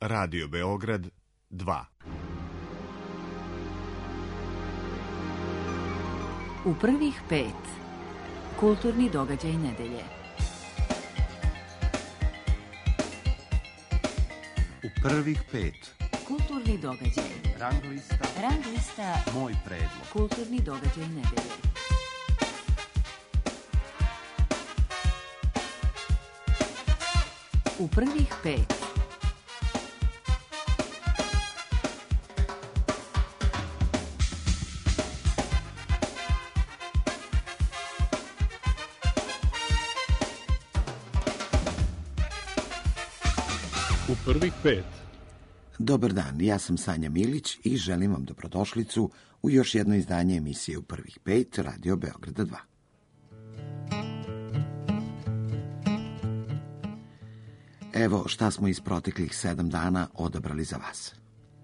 Radio Beograd 2. U prvih 5. Kulturni događaj nedelje. U prvih 5. Kulturni događaj. Rang lista. Moj predlog. Kulturni događaj nedelje. U prvih 5. U prvih 5. Dobar dan, ja sam Sanja Milić i želim vam dobrodošlicu u još jedno izdanje emisije U prvih 5 Radio Beograda 2. Evo šta smo iz proteklih 7 dana odabrali za vas.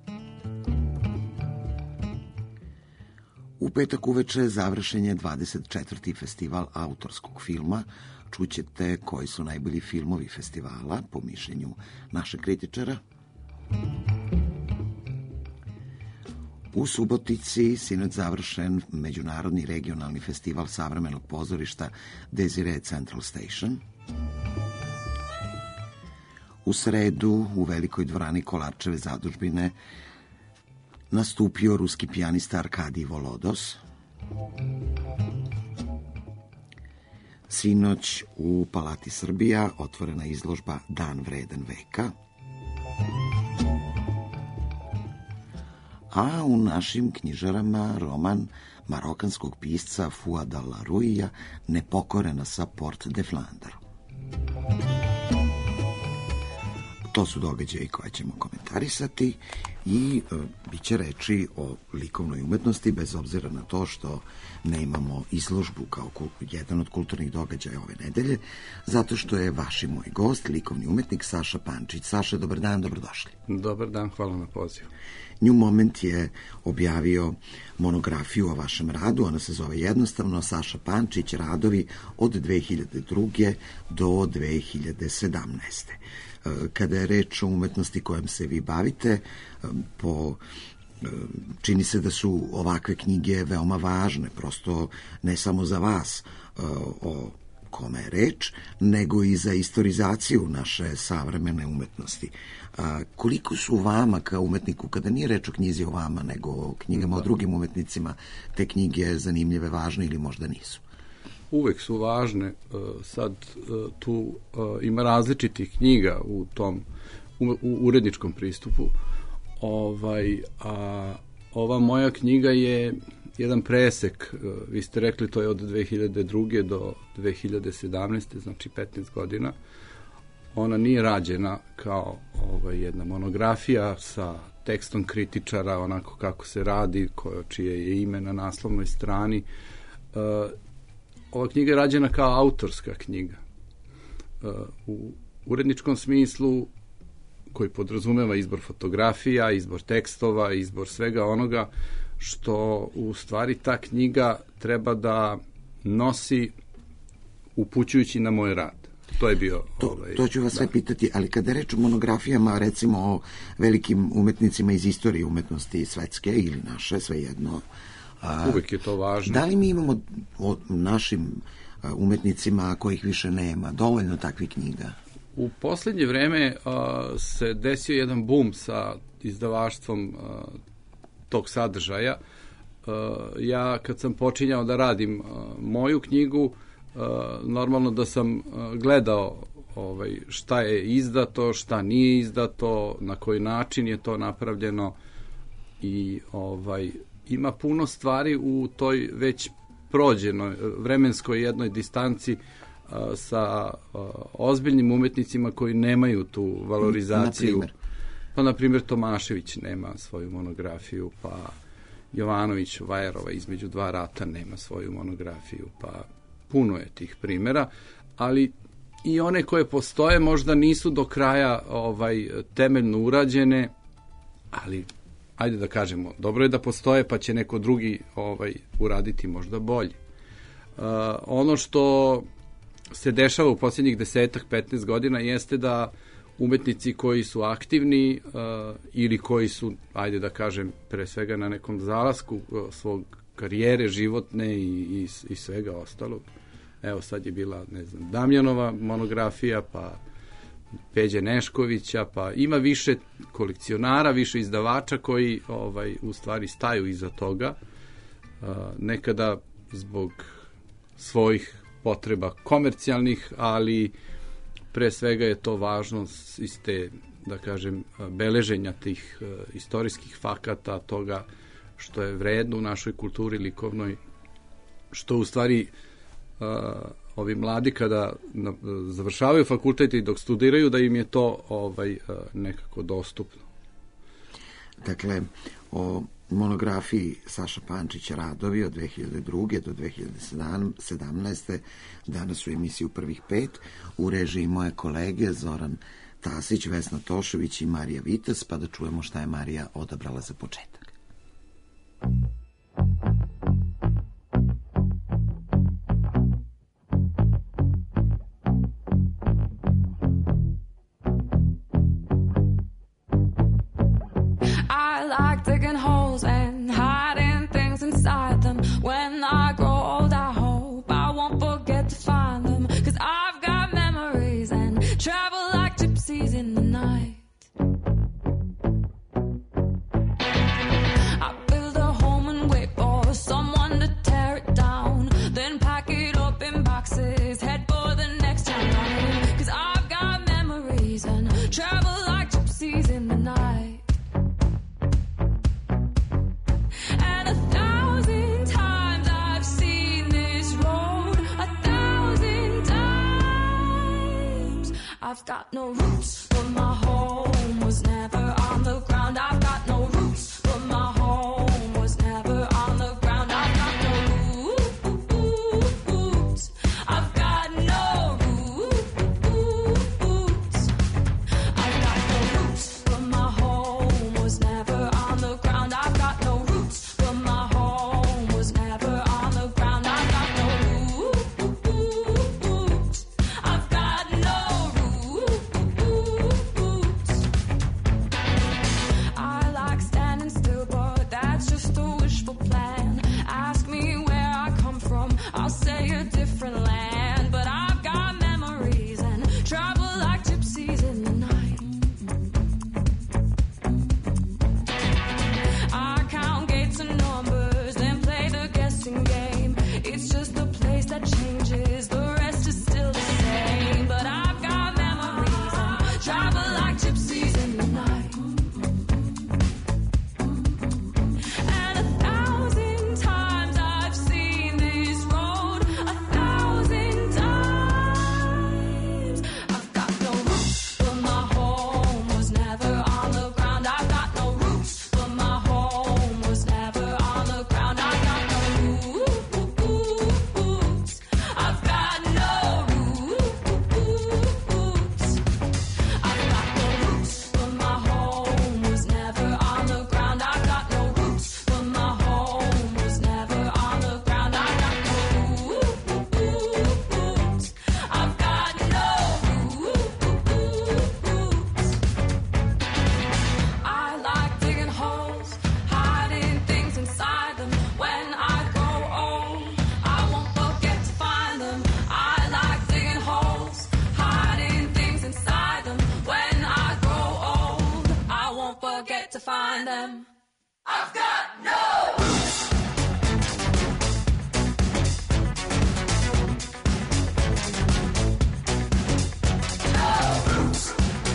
U petak uveče završen je 24. festival autorskog filma. Čućete koji su najbolji filmovi festivala, po mišljenju našeg kritičara. U Subotici sinoć završen Međunarodni regionalni festival savremenog pozorišta Desire Central Station. U sredu u velikoj dvorani Kolarčeve zadužbine nastupio ruski pijanista Arkadij Volodos. Sinoć u Palati Srbija otvorena izložba Dan vredan veka. A u našim knjižarama roman marokanskog pisca Fouada Larouija Nepokorena sa Port de Flandre. To su događaji koje ćemo komentarisati i bit će reči o likovnoj umetnosti, bez obzira na to što ne imamo izložbu kao jedan od kulturnih događaja ove nedelje, zato što je vaš i moj gost, likovni umetnik Saša Pančić. Saša, dobar dan, dobrodošli. Dobar dan, hvala na pozivu. New Moment je objavio monografiju o vašem radu, ona se zove jednostavno Saša Pančić, radovi od 2002. do 2017. Kada je reč o umetnosti kojom se vi bavite, čini se da su ovakve knjige veoma važne, prosto ne samo za vas o kome je reč, nego i za istorizaciju naše savremene umetnosti. Koliko su vama kao umetniku, kada nije reč o knjizi o vama, nego o knjigama o drugim umetnicima, te knjige zanimljive, važne ili možda nisu? Uvek su važne. Sad tu ima različitih knjiga u tom uredničkom pristupu. Ova moja knjiga je jedan presek, vi ste rekli to je od 2002. do 2017. znači 15 godina. Ona nije rađena kao jedna monografija sa tekstom kritičara, onako kako se radi, čije je ime na naslovnoj strani. Ova knjiga je rađena kao autorska knjiga. U uredničkom smislu, koji podrazumeva izbor fotografija, izbor tekstova, izbor svega onoga što u stvari ta knjiga treba da nosi upućujući na moj rad. To je bio... To ću vas sve pitati, ali kada reč o monografijama, recimo o velikim umetnicima iz istorije umetnosti svetske ili naše, svejedno, uvek je to važno. Da li mi imamo o našim umetnicima kojih više nema dovoljno takvih knjiga? U poslednje vreme se desio jedan bum sa izdavaštvom tog sadržaja. Ja kad sam počinjao da radim moju knjigu, normalno da sam gledao šta je izdato, šta nije izdato, na koji način je to napravljeno i ima puno stvari u toj već prođenoj vremenskoj jednoj distanci sa ozbiljnim umetnicima koji nemaju tu valorizaciju. Na primjer, Tomašević nema svoju monografiju, pa Jovanović Vajerova Između dva rata nema svoju monografiju, pa puno je tih primjera, ali i one koje postoje možda nisu do kraja temeljno urađene, ali ajde da kažemo, dobro je da postoje, pa će neko drugi uraditi možda bolje. Ono što se dešava u posljednjih 10-15 godina jeste da umetnici koji su aktivni ili koji su, ajde da kažem, pre svega na nekom zalasku svog karijere životne i svega ostalog. Evo sad je bila, ne znam, Damjanova monografija, pa Peđe Neškovića, pa ima više kolekcionara, više izdavača koji u stvari staju iza toga. Nekada zbog svojih potreba komercijalnih, ali pre svega je to važno iz te, da kažem, beleženja tih istorijskih fakata, toga što je vredno u našoj kulturi likovnoj, što u stvari ovi mladi kada završavaju fakultet i dok studiraju, da im je to nekako dostupno. Dakle, o monografiji Saša Pančića radovi od 2002. do 2017. danas u emisiju Prvih pet u režiji moje kolege Zoran Tasić, Vesna Tošević i Marija Vitas, pa da čujemo šta je Marija odabrala za početak. I like digging holes and hiding things inside them. When I grow old, I hope I won't forget to find them. 'Cause I've got memories and travel like gypsies in the night. I build a home and wait for someone to tear it down. Then pack it up in boxes, head for the next town. 'Cause I've got memories and travel like gypsies in the night. I've got no roots, but my home was never on the ground. I've got no roots, but my home was never on the ground. I've got no roots. I've got no roots. I've got no roots, but my home was never on the ground. I've got no roots, but my home was never on the ground. I've got no roots. I've got no I'll say a different land, but I've got memories and travel like gypsies in the night. I count gates and numbers, then play the guessing game. It's just the place that changes, the rest is still the same. But I've got memories and travel like gypsies in the night. To find them, I've got no roots. No roots.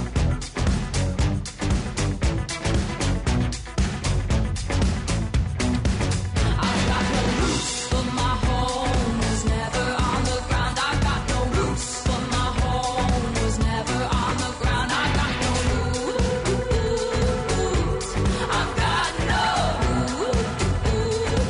I've got no roots, but my home was never on the ground. I've got no roots, but my home was never on the ground. I've got no roots. I've got no roots.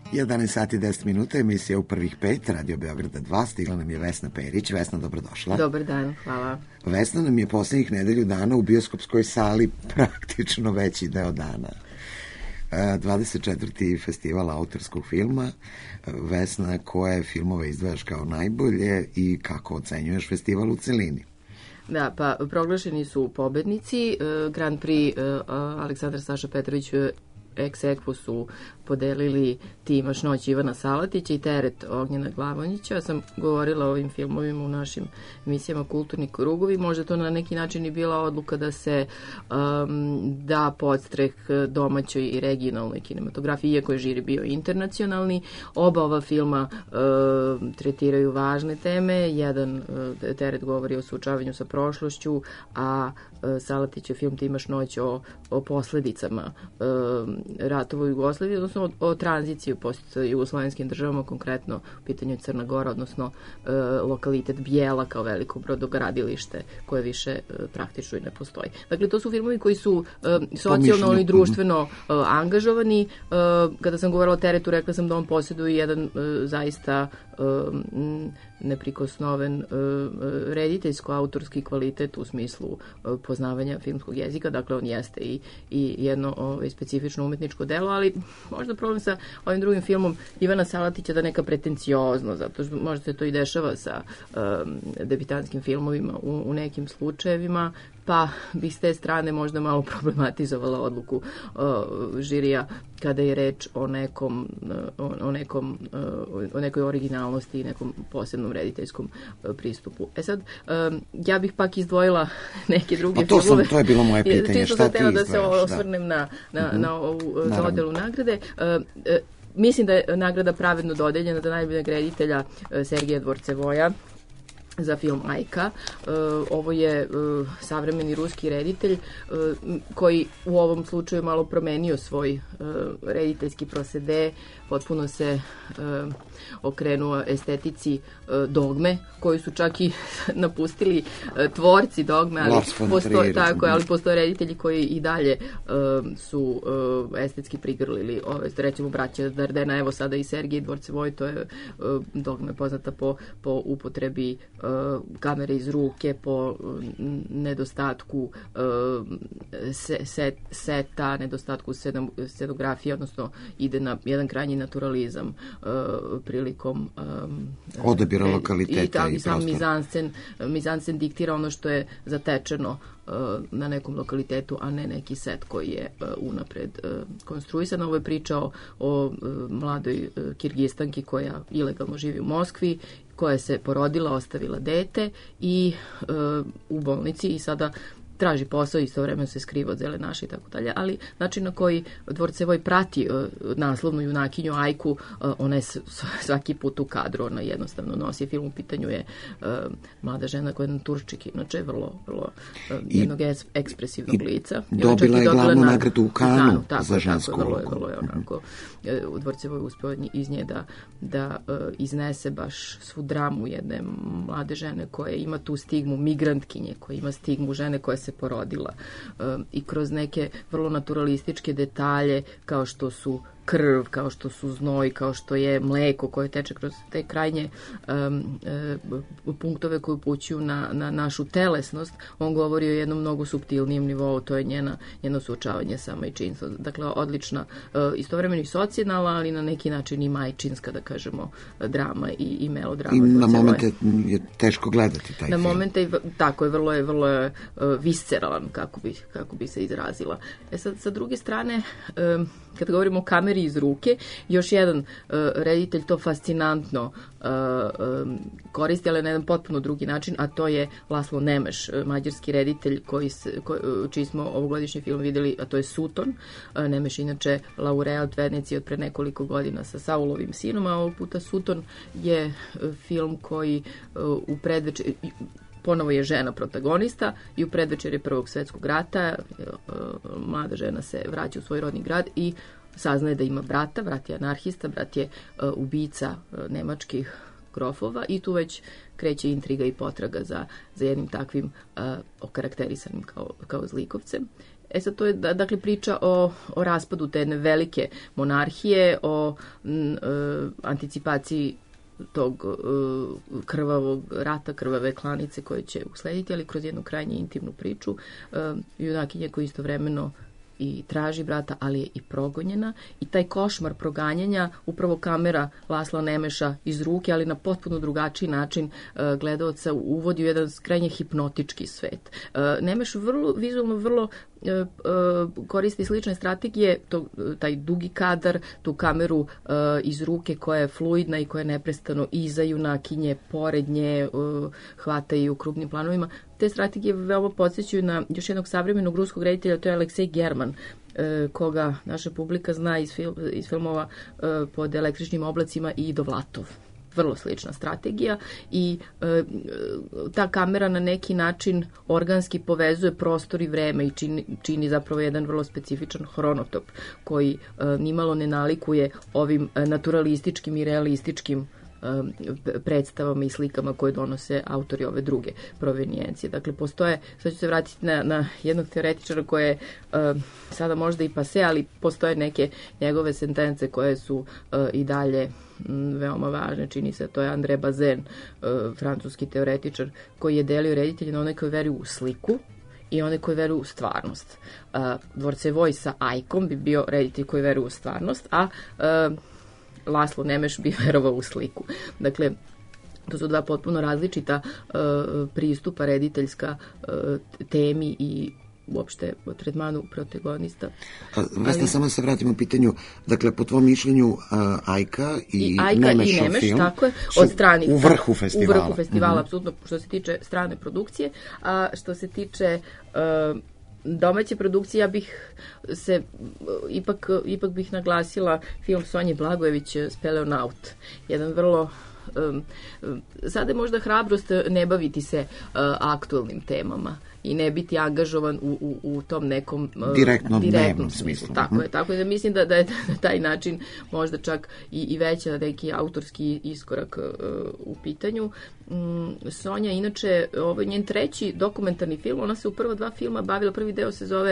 11 sati 10 minuta, emisija U prvih 5, Radio Beograda 2, stigla nam je Vesna Perić. Vesna, dobrodošla. Dobar dan, hvala. Vesna nam je poslednjih nedelju dana u bioskopskoj sali praktično veći deo dana. 24. festival autorskog filma. Vesna, koje filmove izdvajaš kao najbolje i kako ocenjuješ festival u celini? Da, pa proglašeni su pobednici. Grand Prix Aleksandar Saša Petrović ex aequo su podelili Ti imaš noć Ivana Salatića i Teret Ognjena Glavonjića. Ja sam govorila o ovim filmovima u našim emisijama Kulturni krugovi. Možda to na neki način i bila odluka da se da podstreh domaćoj i regionalnoj kinematografiji, iako je žiri bio internacionalni. Oba ova filma tretiraju važne teme. Jedan, Teret, govori o suočavanju sa prošlošću, a Salatić je film Ti imaš noć o posledicama ratova u Jugoslaviji, odnosno o tranziciji post jugoslovenskim državama, konkretno u pitanju Crna Gora, odnosno lokalitet Bijela kao veliko brodogradilište koje više praktično i ne postoji. Dakle, to su filmovi koji su socijalno i društveno angažovani. Kada sam govorila o Teretu, rekla sam da on posjeduje jedan zaista neprikosnoven rediteljsko-autorski kvalitet u smislu poznavanja filmskog jezika. Dakle, on jeste i jedno specifično umetničko delo, ali možda problem sa ovim drugim filmom Ivana Salatića da neka pretenciozno, zato što možda se to i dešava sa debitanskim filmovima u nekim slučajevima, pa bi s te strane možda malo problematizovala odluku žirija kada je reč o nekoj originalnosti i nekom posebnom rediteljskom pristupu. Sad, ja bih pak izdvojila neke druge filmove. To je bilo moje pitanje. Šta ti izdvojaš? Da se osvrnem na ovu dodelu nagrade. Mislim da je nagrada pravedno dodeljena za najboljeg reditelja Sergeja Dvorcevoja za film Ajka. Ovo je savremeni ruski reditelj koji u ovom slučaju malo promenio svoj rediteljski prosede, potpuno se okrenuo estetici Dogme, koju su čak i napustili tvorci Dogme, ali postoje reditelji koji i dalje su estetski prigrlili ove, recimo braća Dardena, evo sada i Sergej Dvorcevoj, to je Dogme poznata po upotrebi kamere iz ruke, po nedostatku seta, nedostatku scenografije, odnosno ide na jedan krajnji naturalizam prilikom odabira lokaliteta i sam mizanscen diktira ono što je zatečeno na nekom lokalitetu, a ne neki set koji je unapred konstruisan. Ovo je priča o mladoj Kirgistanki koja ilegalno živi u Moskvi, koja se porodila, ostavila dete i u bolnici i sada traži posao i istovremeno se skriva od zelenaša i tako dalje. Ali način na koji Dvorcevoj prati naslovnu junakinju Ajku, ona je svaki put u kadru, ona jednostavno nosi film. U pitanju je mlada žena koja je na Turčik, inače vrlo jednog ekspresivnog lica. Dobila je glavnu nagradu u Kanu za žensku ulogu. Vrlo je onako. Dvorcevoj uspeo iz nje da iznese baš svu dramu jedne mlade žene koja ima tu stigmu migrantkinje, koja ima stigmu žene koja se porodila i kroz neke vrlo naturalističke detalje kao što su krv, kao što su znoj, kao što je mleko koje teče kroz te krajnje punktove koje upućuju na našu telesnost. On govori o jednom mnogo suptilnijem nivou, to je njeno suočavanje sa majčinstvom. Dakle, odlična, istovremeno i socijalna, ali na neki način i majčinska, da kažemo, drama i melodrama. I na momente je teško gledati taj film. Na momente, tako je, vrlo je visceralan, kako bi se izrazila. Sad, sa druge strane, kad govorimo o kameri iz ruke, još jedan reditelj to fascinantno koristi, ali na jedan potpuno drugi način, a to je Laslo Nemeš, mađarski reditelj čiji smo ovogodišnji film videli, a to je Suton. Nemeš inače laureat Venecije od pre nekoliko godina sa Saulovim sinom, a ovog puta Suton je film koji u predvečer ponovo je žena protagonista i u predvečeri Prvog svjetskog rata mlada žena se vraća u svoj rodni grad i saznaje da ima brata, brat je anarhista, brat je ubica nemačkih grofova i tu već kreće intriga i potraga za jednim takvim okarakterisanim kao zlikovcem. Sad to je dakle priča o raspadu te jedne velike monarhije, o anticipaciji tog krvavog rata, krvave klanice koje će uslediti, ali kroz jednu krajnje intimnu priču. Junakinja koja istovremeno i traži brata, ali je i progonjena, i taj košmar proganjanja upravo kamera Lasla Nemeša iz ruke, ali na potpuno drugačiji način gledaoca uvodi u jedan krajnje hipnotički svet. Nemeš vizualno vrlo koristi slične strategije, taj dugi kadar, tu kameru iz ruke koja je fluidna i koja je neprestano iza junakinje, pored nje, hvata i u krupnim planovima. Te strategije veoma podsjećaju na još jednog savremenog ruskog reditelja, to je Aleksej German, koga naša publika zna iz filmova Pod električnim oblacima i Dovlatov. Vrlo slična strategija i ta kamera na neki način organski povezuje prostor i vreme i čini zapravo jedan vrlo specifičan hronotop koji nimalo ne nalikuje ovim naturalističkim i realističkim predstavama i slikama koje donose autori ove druge provenijencije. Dakle, postoje, sad ću se vratiti na jednog teoretičara koje je sada možda i pase, ali postoje neke njegove sentence koje su i dalje veoma važne, čini se, to je André Bazin, francuski teoretičar, koji je delio reditelje na one koji veruju u sliku i one koji veruju u stvarnost. Dvorcevoj sa Ajkom bi bio reditelj koji veruje u stvarnost, a Laslo Nemeš bi verovao u sliku. Dakle, to su dva potpuno različita pristupa rediteljska temi i uopšte o tretmanu protagonista. Vesna, samo se vratimo u pitanju, dakle, po tvom mišljenju Ajka i Nemešov film tako je, od stranih, u vrhu festivala. U vrhu festivala, apsolutno, što se tiče strane produkcije, a što se tiče domaće produkcije, ja bih se ipak bih naglasila film Sonje Blagojević Speleonaut. Jedan vrlo sada je možda hrabrost ne baviti se aktualnim temama i ne biti angažovan u tom nekom direktnom smislu. Tako je da mislim da je na taj način možda čak i veća neki autorski iskorak u pitanju. Sonja, inače, ovo je njen treći dokumentarni film, ona se u prva dva filma bavila, prvi deo se zove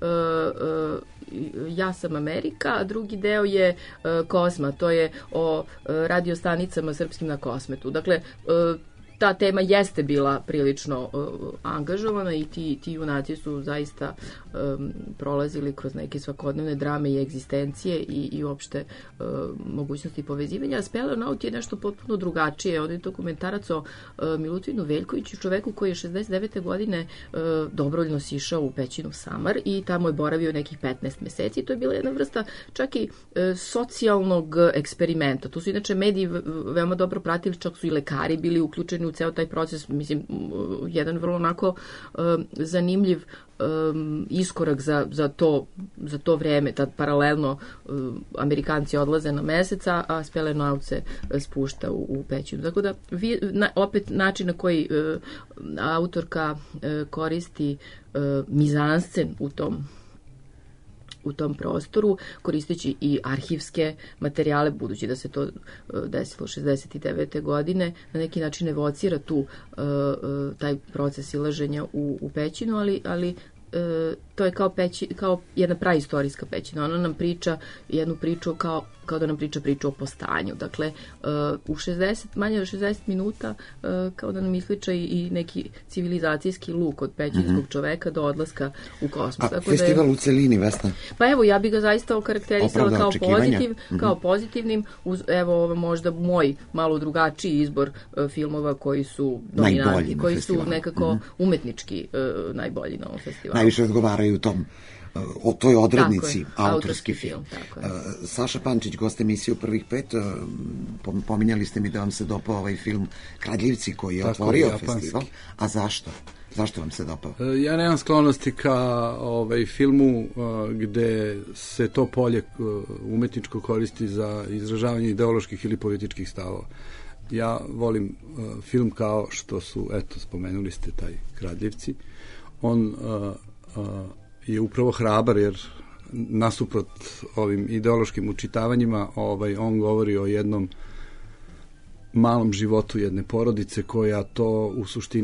Ja sam Amerika, a drugi deo je Kosma, to je o radiostanicama srpskim na Kosmetu. Dakle, ta tema jeste bila prilično angažovana i ti junaci su zaista prolazili kroz neke svakodnevne drame i egzistencije i uopšte mogućnosti povezivanja. Speleonaut je nešto potpuno drugačije. Ovdje je dokumentarac o Milutvinu Veljkoviću, čoveku koji je 69. godine dobrovoljno sišao u pećinu Samar i tamo je boravio nekih 15 meseci. To je bila jedna vrsta čak i socijalnog eksperimenta. Tu su inače mediji veoma dobro pratili, čak su i lekari bili uključeni u ceo taj proces, mislim, jedan vrlo onako zanimljiv iskorak za to vreme, tad paralelno Amerikanci odlaze na mesec, a Speleonaut se spušta u pećinu. Tako da, opet način na koji autorka koristi mizanscen u tom prostoru, koristeći i arhivske materijale, budući da se to desilo 69. godine, na neki način evocira taj proces ilaženja u pećinu, ali to je kao jedna praistorijska pećina. Ona nam priča jednu priču kao da nam priču o postanju. Dakle, u manje od 60 minuta kao da nam isliča i neki civilizacijski luk od pećinskog čoveka do odlaska u kosmos. A festival u celini, Vesna? Pa evo, ja bih ga zaista okarakterisala kao pozitivnim, uz evo ovo možda moj malo drugačiji izbor filmova koji su dominantni, koji su nekako umetnički najbolji na ovom festivalu. Najviše odgovaraju o toj odrednici autorski film. Saša Pančić, gost emisije u prvih pet, pominjali ste mi da vam se dopao ovaj film Kradljivci koji je otvorio festival. A zašto? Zašto vam se dopao? Ja nemam sklonosti ka filmu gde se to polje umetničko koristi za izražavanje ideoloških ili političkih stavova. Ja volim film kao što su, eto, spomenuli ste taj Kradljivci. On je upravo hrabar jer nasuprot ovim ideološkim učitavanjima on govori o jednom malom životu jedne porodice koja to u suštini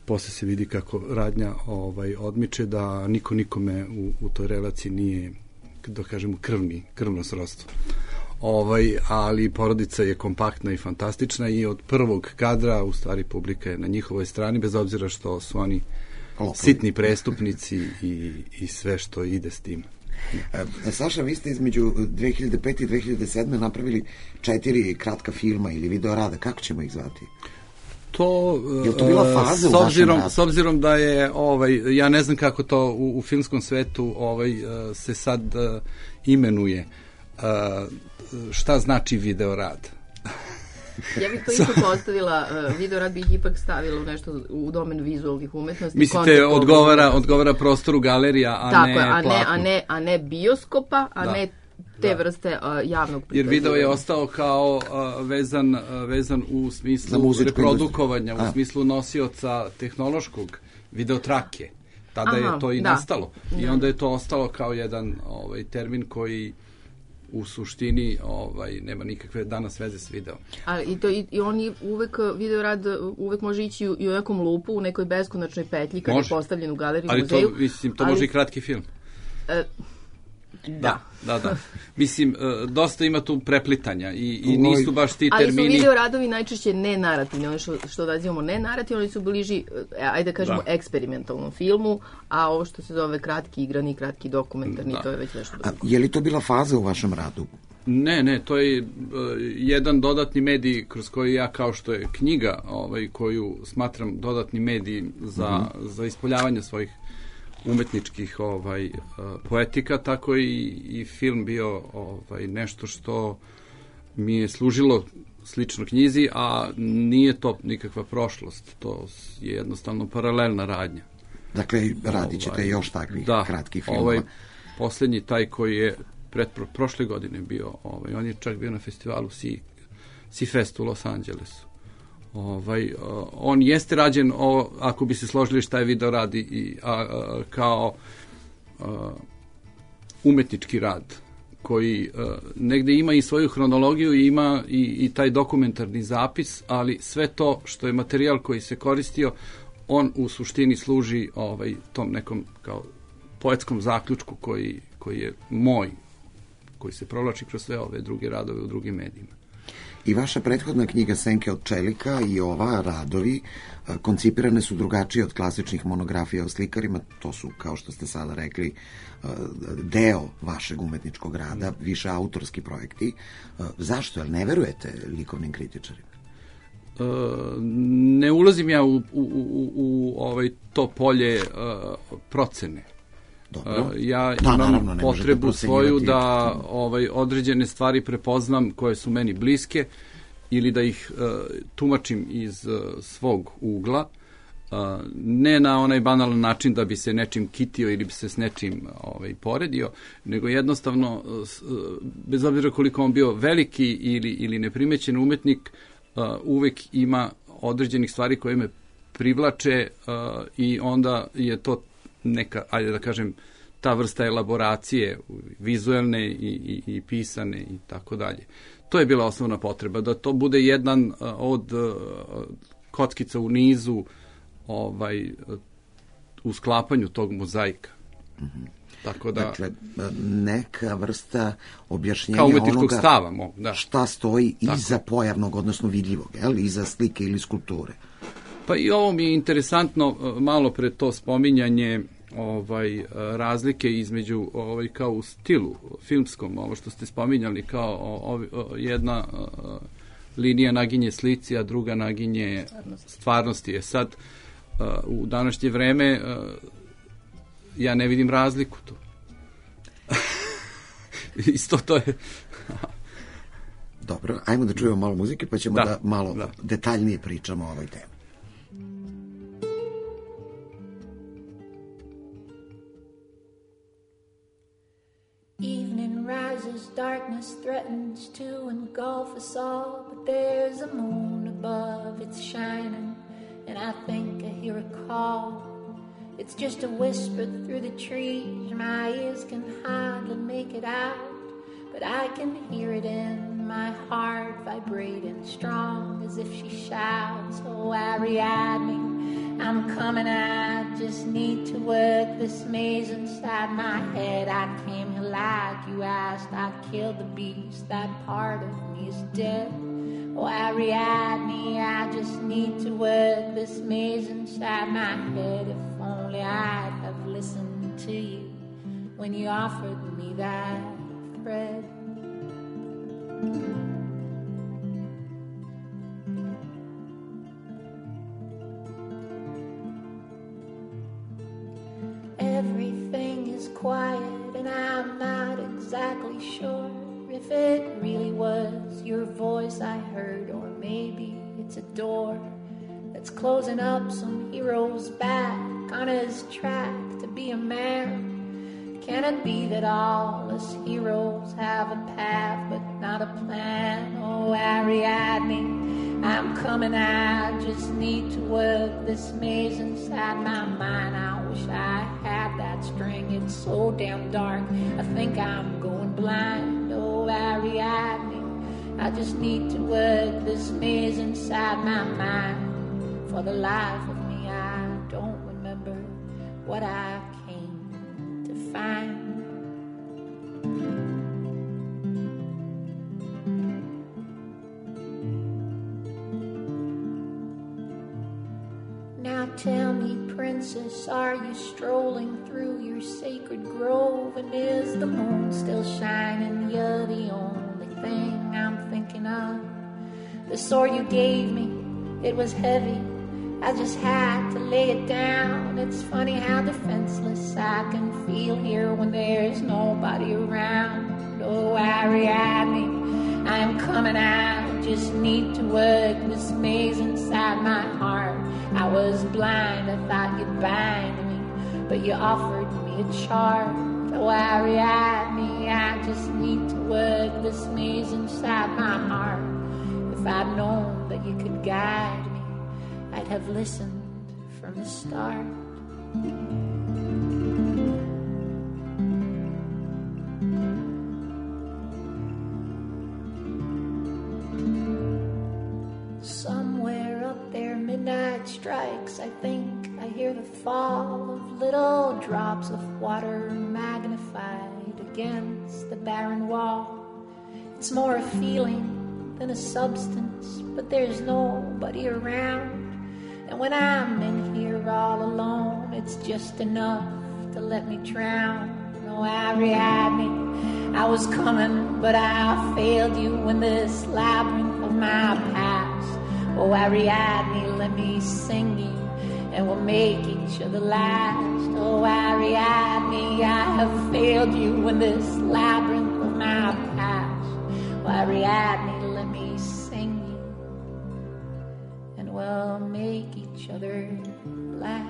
posle se vidi kako radnja odmiče, da niko nikome u toj relaciji nije, da kažemo, krvno srodstvo. Ali porodica je kompaktna i fantastična i od prvog kadra u stvari publika je na njihovoj strani, bez obzira što su oni sitni prestupnici i sve što ide s tim. Saša, vi ste između 2005. i 2007. napravili 4 kratka filma ili video rada, kako ćemo ih zvati? Je to bila faza u vašem radu? S obzirom da je, ja ne znam kako to u filmskom svetu se sad imenuje, šta znači video rad? Ja bih to isto postavila, video rad bih ipak stavila u nešto u domen vizualnih umetnosti. Mislite, odgovara prostoru galerija, a ne platnu? A ne bioskopa, a ne te vrste javnog prikazivanja. Jer video je ostao kao vezan u smislu reprodukovanja, u smislu nosioca tehnološkog videotrake. Tada je to i nastalo. I onda je to ostalo kao jedan termin koji u suštini nema nikakve danas veze s videom. I oni uvek, video rad uvek može ići u nekom lupu, u nekoj beskonačnoj petlji kad je postavljen u galeriji, muzeju. To može i kratki film. Da. Mislim, dosta ima tu preplitanja i nisu baš ti termini... Ali su video radovi najčešće nenarativni, ono što nazivamo nenarativni, oni su bliži, ajde da kažemo, eksperimentalnom filmu, a ovo što se zove kratki igrani, kratki dokumentarni, to je već nešto drugo. Je li to bila faza u vašem radu? Ne, to je jedan dodatni medij kroz koji ja, kao što je knjiga, koju smatram dodatni medij za ispoljavanje svojih umetničkih poetika, tako i film bio nešto što mi je služilo slično knjizi, a nije to nikakva prošlost, to je jednostavno paralelna radnja. Dakle, radit ćete još takvih kratkih filmova. Poslednji, taj koji je prošle godine bio, on je čak bio na festivalu Seafest u Los Angelesu. On jeste rađen, ako bi se složili šta je video rad kao umetnički rad, koji negde ima i svoju hronologiju i ima i taj dokumentarni zapis, ali sve to što je materijal koji se koristio, on u suštini služi tom nekom kao poetskom zaključku koji je moj, koji se provlači kroz sve ove druge radove u drugim medijima. I vaša prethodna knjiga Senke od čelika i ova radovi koncipirane su drugačije od klasičnih monografija o slikarima, to su, kao što ste sada rekli, deo vašeg umetničkog rada, više autorski projekti. Zašto? Jer ne verujete likovnim kritičarima? Ne ulazim ja u to polje procene. Ja imam potrebu svoju da određene stvari prepoznam koje su meni bliske ili da ih tumačim iz svog ugla, ne na onaj banalan način da bi se nečim kitio ili bi se s nečim poredio, nego jednostavno, bez obzira koliko on bio veliki ili neprimećen umetnik, uvek ima određenih stvari koje me privlače i onda je to neka, ajde da kažem, ta vrsta elaboracije vizuelne i pisane i tako dalje. To je bila osnovna potreba, da to bude jedan od kockica u nizu u sklapanju tog mozaika. Tako da, dakle, neka vrsta objašnjenja kao umetničkog stava, šta stoji iza pojavnog, odnosno vidljivog, iza slike ili skulpture. Pa i ovo mi je interesantno, malo pre to spominjanje razlike između kao u stilu filmskom, ovo što ste spominjali, kao jedna linija naginje slici, a druga naginje stvarnosti. Je sad u današnje vreme ja ne vidim razliku tu. Isto to je. Dobro, ajmo da čujemo malo muzike, pa ćemo da malo detaljnije pričamo o ovoj temi. Evening rises, darkness threatens to engulf us all, but there's a moon above, it's shining, and I think I hear a call. It's just a whisper through the trees, my ears can hardly make it out, but I can hear it in my heart, vibrating strong as if she shouts, oh Ariadne, I'm coming, I just need to work this maze inside my head. I came here like you asked, I killed the beast, that part of me is dead. Oh, Ariadne, I just need to work this maze inside my head. If only I'd have listened to you when you offered me that thread. Everything is quiet and I'm not exactly sure if it really was your voice I heard, or maybe it's a door that's closing up some hero's back on his track to be a man. Can it be that all us heroes have a path but not a plan? Oh, Ariadne, I'm coming, I just need to work this maze inside my mind. I wish I had that string, it's so damn dark, I think I'm going blind. Oh, Ariadne, I just need to work this maze inside my mind. For the life of me, I don't remember what I came to find. Now tell me, princess, are you strolling through your sacred grove? And is the moon still shining? You're the only thing I'm thinking of. The sword you gave me, it was heavy, I just had to lay it down. It's funny how defenseless I can feel here when there's nobody around. Oh, Ariadne, I am coming, I just need to work this maze inside my heart. I was blind, I thought you'd bind me, but you offered me a charm. Oh, Ariadne, I just need to work this maze inside my heart. If I'd known that you could guide me, I'd have listened from the start. Somewhere up there, midnight strikes. I think I hear the fall of little drops of water magnified against the barren wall. It's more a feeling than a substance, but there's nobody around. And when I'm in here all alone, it's just enough to let me drown. Oh, Ariadne, I was coming, but I failed you in this labyrinth of my past. Oh, Ariadne, let me sing you, and we'll make each other last. Oh, Ariadne, I have failed you in this labyrinth of my past. Oh, Ariadne, let me sing you, and we'll make each other last.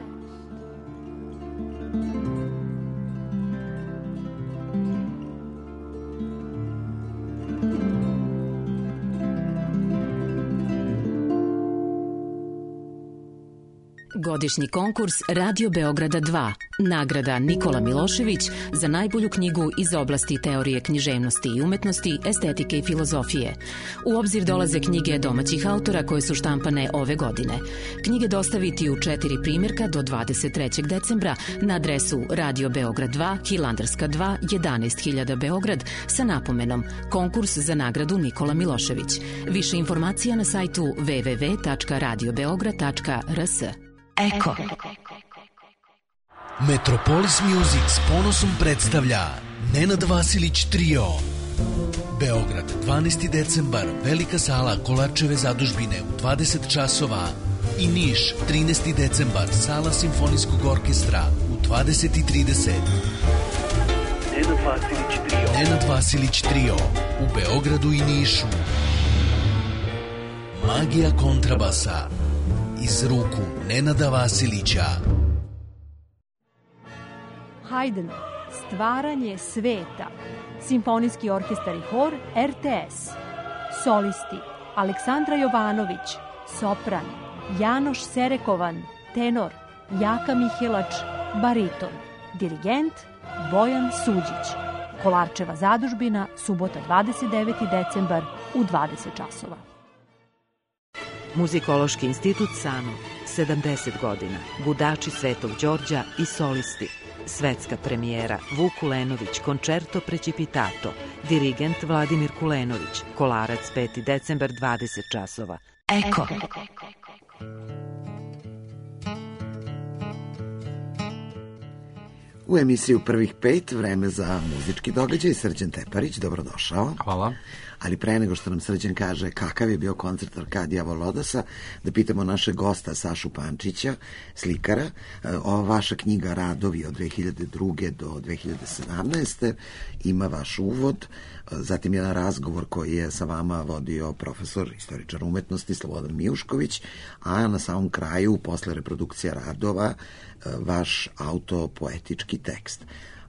Godišnji konkurs Radio Beograda 2. Nagrada Nikola Milošević za najbolju knjigu iz oblasti teorije književnosti i umetnosti, estetike i filozofije. U obzir dolaze knjige domaćih autora koje su štampane ove godine. Knjige dostaviti u 4 primjerka do 23. decembra na adresu Radio Beograd 2, Hilandarska 2, 11.000 Beograd sa napomenom Konkurs za nagradu Nikola Milošević. Više informacija na sajtu www.radiobeograd.rs. Eko. Metropolis Music s ponosom predstavlja Nenad Vasilić Trio. Beograd, 12. decembar, Velika sala Kolarčeve zadužbine u 20 časova. I Niš, 13. decembar, sala Simfonijskog orkestra u 20:30. Nenad Vasilić Trio u Beogradu i Nišu. Magija kontrabasa iz ruku Nenada Vasilića. Haydn, Stvaranje sveta, Simfonijski orkestar i hor RTS, solisti Aleksandra Jovanović, sopran, Janoš Serekovan, tenor, Jaka Mihelač, bariton, dirigent Bojan Suđić. Kolarčeva zadužbina, subota 29. decembar u 20 časova. Muzikološki institut Sano, 70 godina, Gudači Svetog Đorđa i solisti. Svetska premijera Vuk Kulenović, Končerto Precipitato, dirigent Vladimir Kulenović, Kolarac 5. decembar 20 časova. Eko. U emisiju Prvih pet, vreme za muzički događaj, Srđan Teparić, dobrodošao. Hvala. Ali pre nego što nam Srđan kaže kakav je bio koncert Arkadija Volodasa, da pitamo našeg gosta Sašu Pančića, slikara. Ova vaša knjiga Radovi od 2002. do 2017. ima vaš uvod, zatim jedan razgovor koji je sa vama vodio profesor, istoričar umetnosti Slobodan Mijušković, a na samom kraju, posle reprodukcija radova, vaš autopoetički tekst.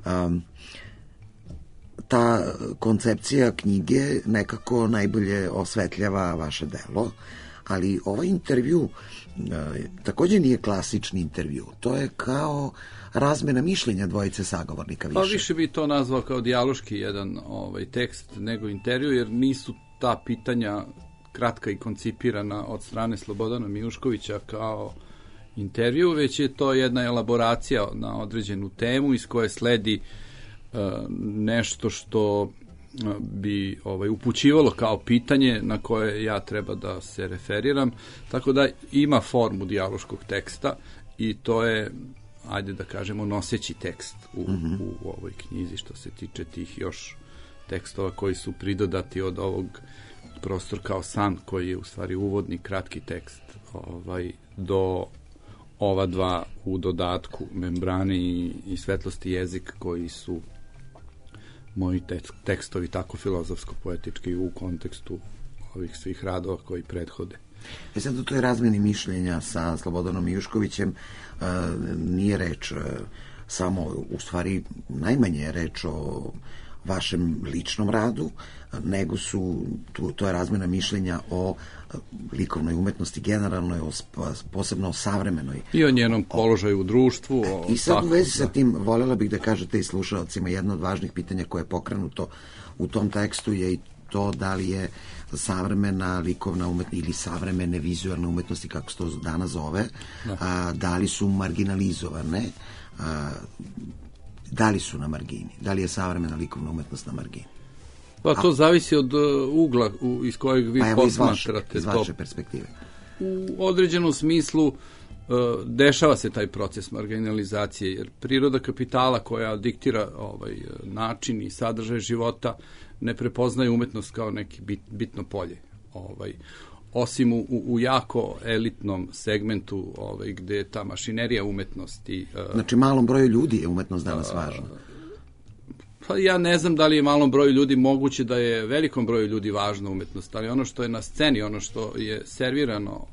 Ta koncepcija knjige nekako najbolje osvetljava vaše delo, ali ovaj intervju takođe nije klasični intervju. To je kao razmena mišljenja dvojice sagovornika više. Pa više bi to nazvao kao dijaloški jedan tekst nego intervju, jer nisu ta pitanja kratka i koncipirana od strane Slobodana Mijuškovića kao intervju, već je to jedna elaboracija na određenu temu iz koje sledi nešto što bi upućivalo kao pitanje na koje ja treba da se referiram, tako da ima formu dijaloškog teksta i to je, ajde da kažemo, noseći tekst u ovoj knjizi što se tiče tih još tekstova koji su pridodati od ovog Prostor kao san, koji je u stvari uvodni kratki tekst do ova dva u dodatku, Membrane i Svetlosti jezik, koji su moji tekstovi tako filozofsko-poetički u kontekstu ovih svih radova koji prethode. Sad u toj razmeni mišljenja sa Slobodanom Mijuškovićem nije reč samo, u stvari najmanje je reč o vašem ličnom radu, nego to je razmena mišljenja o likovnoj umetnosti generalno, posebno o savremenoj. I o njenom položaju u društvu. I sad u vezi sa tim, voljela bih da kažete i slušalcima, jedno od važnih pitanja koje je pokrenuto u tom tekstu je i to da li je savremena likovna umetnost ili savremene vizualne umetnosti, kako se to danas zove, da li su marginalizovane, da li su na margini, da li je savremena likovna umetnost na margini. Pa to zavisi od ugla iz kojeg vi posmatrate. Iz vaše perspektive. U određenom smislu dešava se taj proces marginalizacije, jer priroda kapitala koja diktira način i sadržaj života ne prepoznaje umetnost kao neki bitno polje. Osim u jako elitnom segmentu gde je ta mašinerija umetnosti. Znači malom broju ljudi je umetnost danas važna. Pa ja ne znam da li je malom broju ljudi, moguće da je velikom broju ljudi važna umetnost, ali ono što je na sceni, ono što je servirano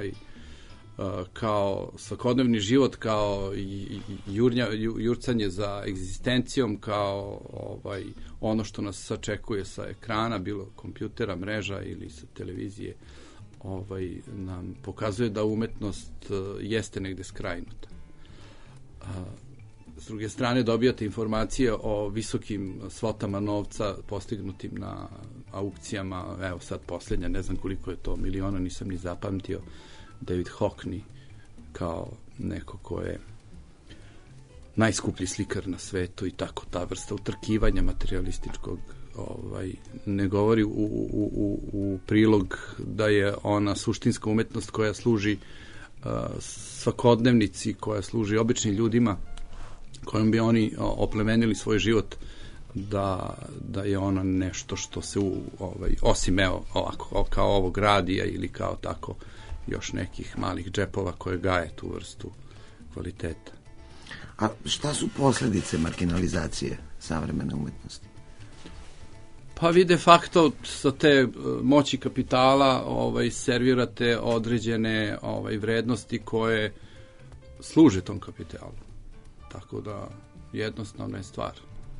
kao svakodnevni život, kao jurcanje za egzistencijom, kao ono što nas sačekuje sa ekrana, bilo kompjutera, mreža ili sa televizije, nam pokazuje da umetnost jeste negde skrajnuta. S druge strane, dobijate informacije o visokim svotama novca postignutim na aukcijama, evo sad posljednja, ne znam koliko je to miliona, nisam ni zapamtio, David Hockney kao neko ko je najskuplji slikar na svetu i tako, ta vrsta utrkivanja materialističkog ne govori u prilog da je ona suštinska umetnost koja služi svakodnevnici, koja služi običnim ljudima, kojom bi oni oplemenili svoj život, da je ona nešto što se osim ovako kao ovog radija ili kao tako još nekih malih džepova koje gaje tu vrstu kvaliteta. A šta su posljedice marginalizacije savremene umetnosti? Pa vi de facto sa te moći kapitala servirate određene vrednosti koje služe tom kapitalu. Tako da jednostavna je stvar.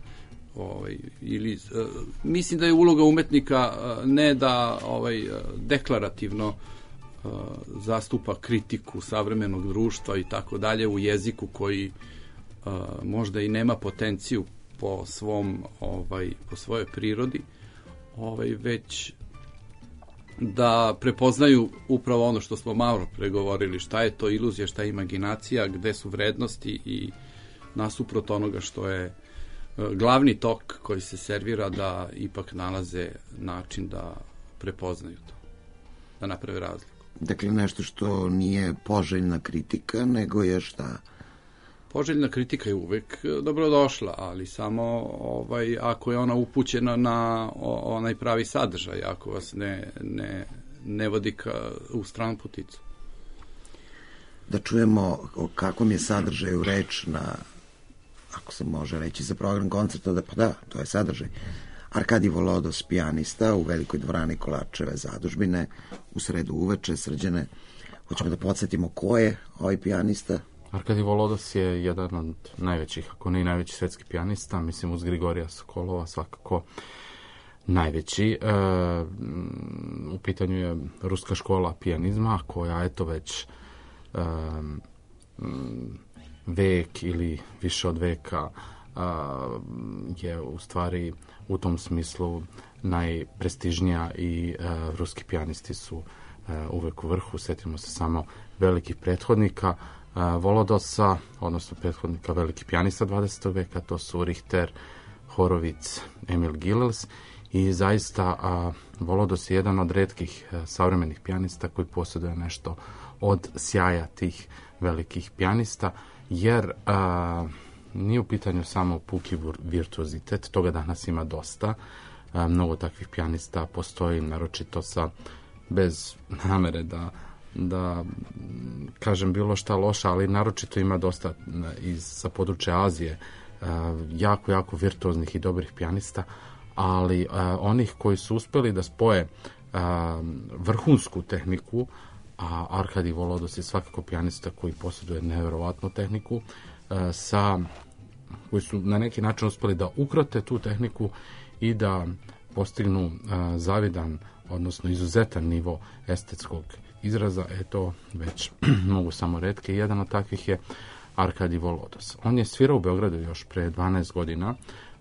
Mislim da je uloga umetnika ne da deklarativno zastupa kritiku savremenog društva i tako dalje u jeziku koji možda i nema potenciju po svojoj prirodi, već da prepoznaju upravo ono što smo malo pregovorili, šta je to iluzija, šta je imaginacija, gde su vrednosti i nasuprot onoga što je glavni tok koji se servira, da ipak nalaze način da prepoznaju to, da naprave razliku. Dakle, nešto što nije poželjna kritika, nego je šta? Poželjna kritika je uvek dobrodošla, ali samo ako je ona upućena na onaj pravi sadržaj, ako vas ne vodi u stranu puticu. Da čujemo o kakvom je sadržaju reč na, ako se može reći za program koncerta, da, to je sadržaj. Arkadij Volodos, pijanista u Velikoj dvorani Kolarčeve zadužbine, u sredu uveče. Srđane, hoćemo da podsjetimo ko je ovaj pijanista? Arkadij Volodos je jedan od najvećih, ako ne i najveći svetski pijanista, mislim uz Grigorija Sokolova svakako najveći. U pitanju je ruska škola pijanizma, koja eto već vek ili više od veka je u stvari u tom smislu najprestižnija i ruski pijanisti su uvek u vrhu. Sjetimo se samo velikih prethodnika Volodosa, odnosno prethodnika velikih pijanista 20. veka, to su Richter, Horovic, Emil Gilels, i zaista Volodos je jedan od retkih savremenih pijanista koji posjeduje nešto od sjaja tih velikih pijanista, jer nije u pitanju samo puki virtuozitet, toga danas ima dosta. Mnogo takvih pijanista postoji, naročito bez namere da kažem bilo šta loša, ali naročito ima dosta sa područja Azije, jako virtuoznih i dobrih pijanista, ali onih koji su uspeli da spoje vrhunsku tehniku, a Arkadij Volodos je svakako pijanista koji posjeduje nevjerovatnu tehniku, koji su na neki način uspeli da ukrote tu tehniku i da postignu zavidan, odnosno izuzetan nivo estetskog izraza, to već mogu samo retke. Jedan od takvih je Arkadij Volodos. On je svirao u Beogradu još pre 12 godina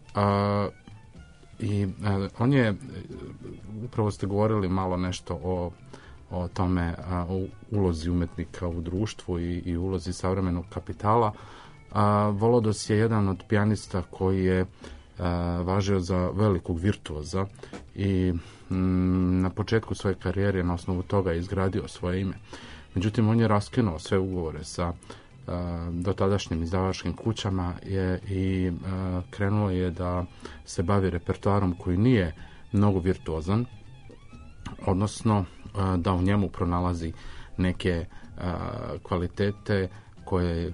i on je, upravo ste govorili malo nešto o tome, o ulozi umetnika u društvu i ulozi savremenog kapitala. Volodos je jedan od pijanista koji je važio za velikog virtuoza i na početku svoje karijere na osnovu toga je izgradio svoje ime. Međutim, on je raskinuo sve ugovore sa dotadašnjim izdavačkim kućama i krenuo je da se bavi repertoarom koji nije mnogo virtuozan, odnosno da u njemu pronalazi neke kvalitete koje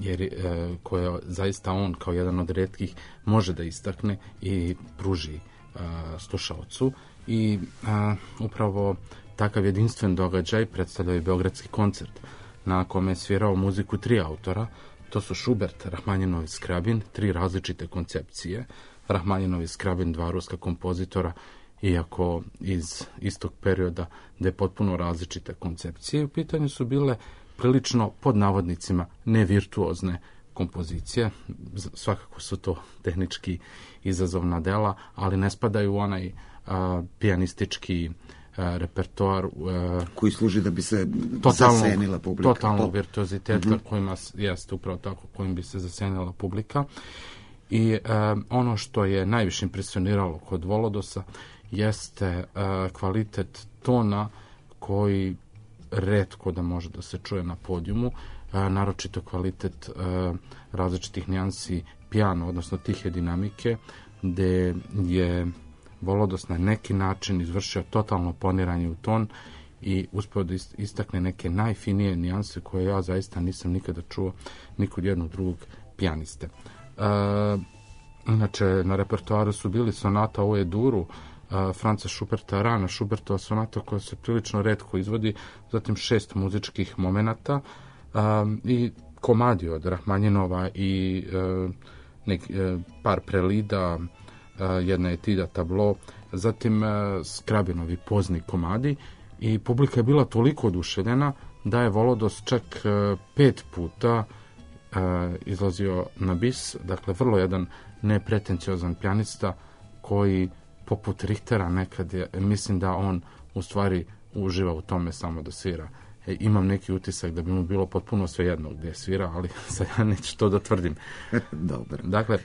zaista on kao jedan od retkih može da istakne i pruži slušaocu. I upravo takav jedinstven događaj predstavlja i Beogradski koncert, na kome je svirao muziku 3 autora. To su Schubert, Rahmanjinov i Skrabin, 3 različite koncepcije. Rahmanjinov i Skrabin, 2 ruska kompozitora, iako iz istog perioda, da je potpuno različite koncepcije. U pitanju su bile prilično, pod navodnicima, nevirtuozne kompozicije. Svakako su to tehnički izazovna dela, ali ne spadaju u onaj pijanistički repertoar koji služi da bi se zasenila publika. Totalnog virtuoziteta kojima jeste upravo tako, kojim bi se zasenila publika. I ono što je najviše impresioniralo kod Volodosa jeste kvalitet tona koji retko da može da se čuje na podijumu, naročito kvalitet različitih nijansi pijano, odnosno tihe dinamike, gde je Volodos na neki način izvršio totalno poniranje u ton i uspeo da istakne neke najfinije nijanse koje ja zaista nisam nikada čuo ni kod jednog drugog pijaniste. Inače, na repertoaru su bili sonata o E-duru, Franca Schuberta, rana Schubertova sonata koja se prilično retko izvodi, zatim 6 muzičkih momenata i komadi od Rahmanjinova i par prelida, jedna etida tablo, zatim Skrabinovi pozni komadi, i publika je bila toliko oduševljena da je Volodos čak 5 puta izlazio na bis. Dakle, vrlo jedan nepretenciozan pijanista koji poput Richtera nekad je, mislim da on u stvari uživa u tome samo da svira. Imam neki utisak da bi mu bilo potpuno svejedno gdje svira, ali sad ja neću to da tvrdim. Dobro. Dakle,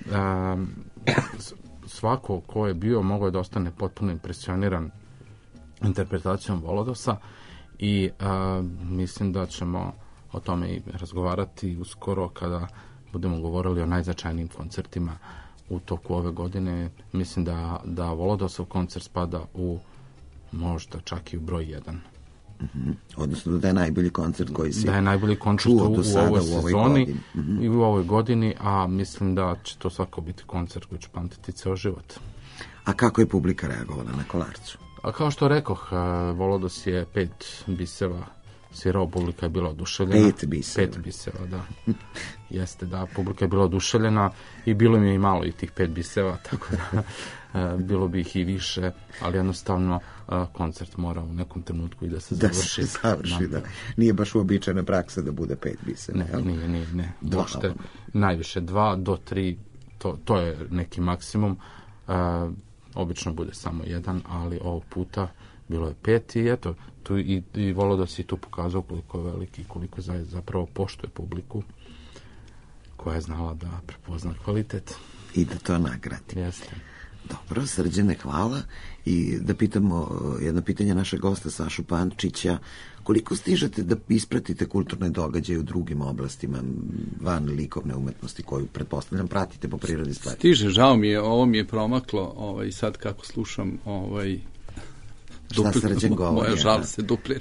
svako ko je bio mogao je da ostane potpuno impresioniran interpretacijom Volodosa i mislim da ćemo o tome i razgovarati uskoro kada budemo govorili o najznačajnijim koncertima u toku ove godine. Mislim da Volodosov koncert spada u možda čak i u broj 1. Odnosno da je najbolji koncert koji si da je najbolji koncert u ovoj sezoni i u ovoj godini, a mislim da će to svako biti koncert koji će pamtiti ceo život. A kako je publika reagovala na Kolarcu? A kao što rekoh, Volodos je 5 biseva svirao, publika je bila oduševljena. 5 biseva, da. Jeste, da, publika je bila oduševljena i bilo mi je i malo i tih 5 biseva, tako da bilo bi ih i više, ali jednostavno koncert mora u nekom trenutku i da se završi. Da se završi, da. Nije baš uobičajena praksa da bude 5 biseva. Ne. Najviše 2 do 3, to je neki maksimum. Obično bude samo 1, ali ovog puta bilo je 5 i eto, tu i Volodos je tu pokazao koliko je veliki, koliko zapravo poštuje publiku koja je znala da prepozna kvalitet. I da to nagradi. Jeste. Dobro, Srđane, hvala. I da pitamo jedno pitanje našeg gosta Sašu Pančića. Koliko stižete da ispratite kulturne događaje u drugim oblastima van likovne umetnosti koju, pretpostavljam, pratite po prirodi stvari? Stiže, žao mi je, ovo mi je promaklo, sad kako slušam, šta Srđan govori? Moja žal se duplira.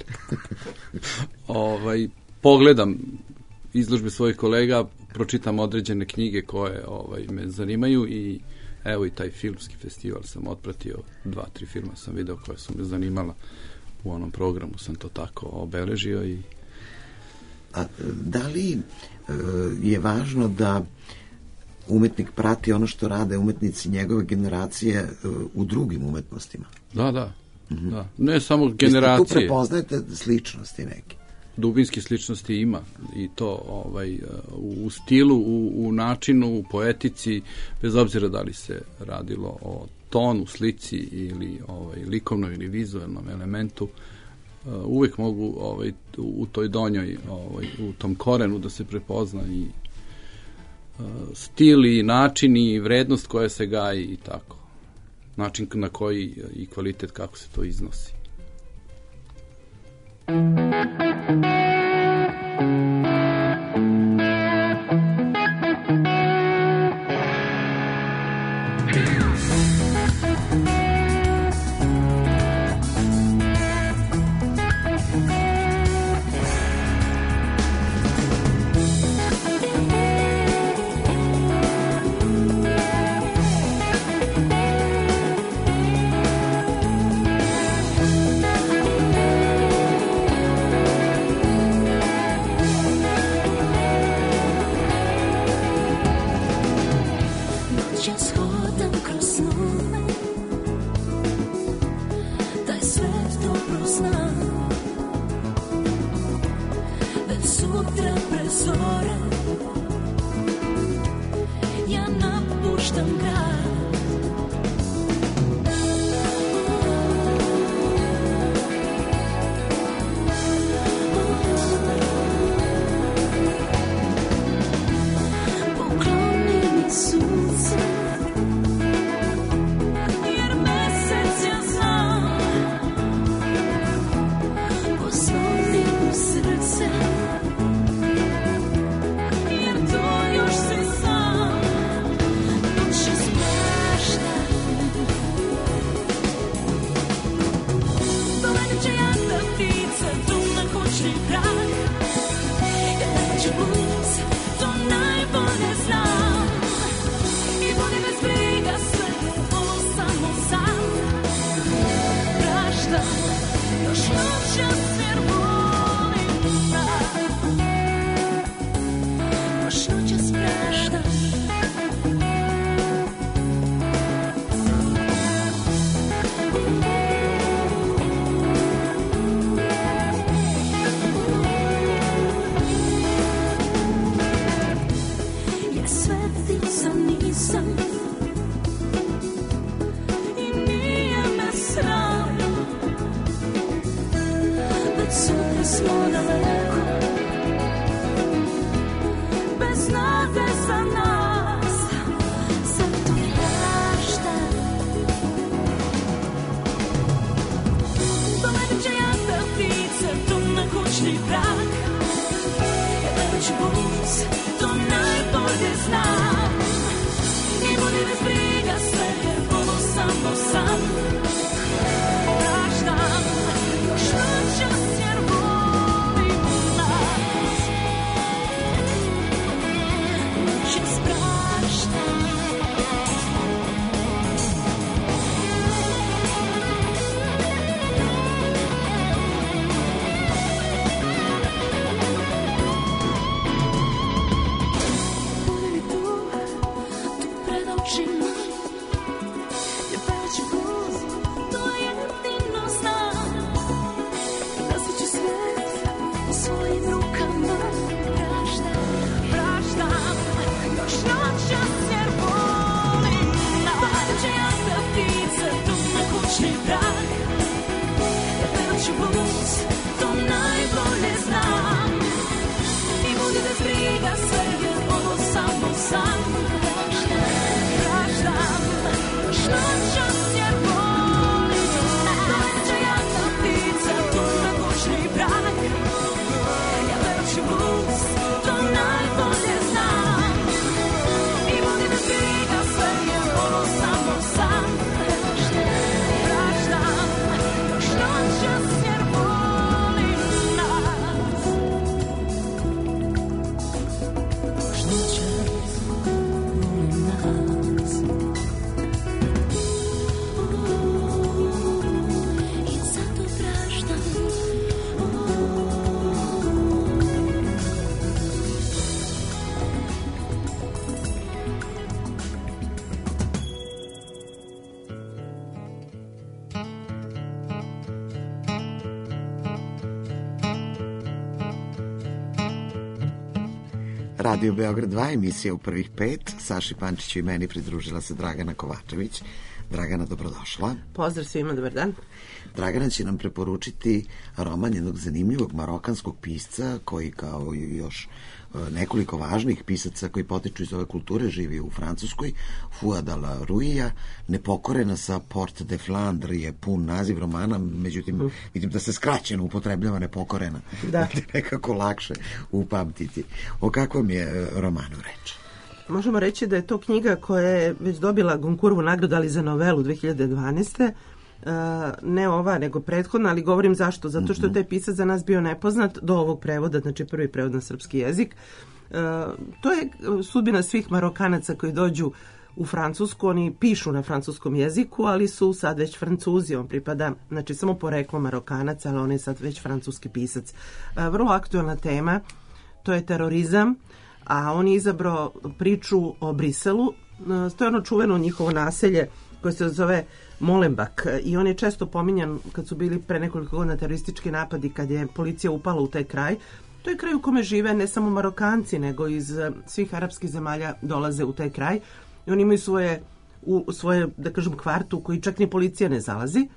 Pogledam izložbe svojih kolega, pročitam određene knjige koje me zanimaju i evo i taj filmski festival sam otpratio, 2-3 filma sam video koje su me zanimala, u onom programu sam to tako obeležio. A da li je važno da umetnik prati ono što rade umetnici njegove generacije u drugim umetnostima? Da. Da. Ne samo generacije. Tu prepoznajete sličnosti neke? Dubinske sličnosti ima i to u stilu, u načinu, u poetici, bez obzira da li se radilo o tonu, slici ili likovnom ili vizualnom elementu, uvijek mogu u toj donjoj, u tom korenu da se prepozna i stil i način i vrednost koja se gaji i tako. Način na koji i kvalitet kako se to iznosi. smo daleko, bez nade za nas, zato praštam. Dovedem će jaka ptica tu na kućni prag, ja gledat ću bus, to najbolje znam. I budi bez briga, sve je ovo samo san. Praštam, još noćas jer volim nas. Noćas praštam. Budi mi tu pred očima, ja pevat ću blues, to jedino znam. Nosit ću svijet u svojim rukama. Praštam, još noćas jer volim nas. Dovedem će jaka ptica tu na kućni prag, ja pevat ću blues, to najbolje znam. I budi bez briga, sve je ovo samo san. Praštam, još noćas jer volim nas. Dovedem će jaka ptica tu na kućni prag, ja pevat ću blues, to najbolje znam. I budi bez briga, sve je ovo samo san. Praštam, još noćas jer volim nas. Još noćas volim nas. I zato praštam. Radio Beograd 2, emisija u prvih 5. Saši Pančiću i meni pridružila se Dragana Kovačević. Dragana, dobrodošla. Pozdrav svima, dobar dan. Dragana će nam preporučiti roman jednog zanimljivog marokanskog pisca koji, kao i još nekoliko važnih pisaca koji potiču iz ove kulture, živi u Francuskoj, Fouad al-Rouija. Nepokorena sa Porte de Flandre je pun naziv romana, međutim vidim da se skraćeno upotrebljava Nepokorena. Da. Nekako lakše upamtiti. O kakvom je romanu reč? Možemo reći da je to knjiga koja je već dobila Goncourtovu nagradu, ali za novelu 2012. Ne ova, nego prethodna, ali govorim zašto. Zato što je taj pisac za nas bio nepoznat do ovog prevoda, znači prvi prevod na srpski jezik. To je sudbina svih Marokanaca koji dođu u Francusku. Oni pišu na francuskom jeziku, ali su sad već Francuzi. On pripada, znači samo poreklo Marokanaca, ali on je sad već francuski pisac. Vrlo aktualna tema, to je terorizam, a on je izabrao priču o Briselu. To je ono čuveno njihovo naselje koje se zove Molenbeek i on je često pominjan kad su bili pre nekoliko godina teroristički napadi, kad je policija upala u taj kraj. To je kraj u kome žive ne samo Marokanci, nego iz svih arapskih zemalja dolaze u taj kraj i oni imaju svoje, da kažem, kvartu koji čak ni policija ne zalazi.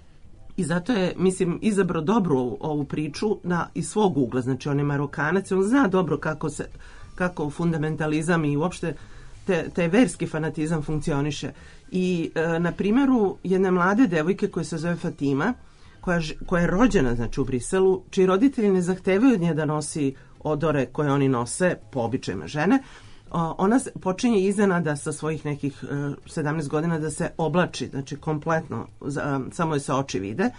I zato je, mislim, izabrao dobru ovu priču iz svog ugla. Znači, on je Marokanac, on zna dobro kako fundamentalizam i uopšte taj verski fanatizam funkcioniše. I na primjeru jedne mlade devojke koja se zove Fatima, koja je rođena, znači, u Briselu, čiji roditelji ne zahtevaju od nje da nosi odore koje oni nose po običajima žene, ona počinje iznenada sa svojih nekih 17 godina da se oblači, znači kompletno, samo joj se oči vide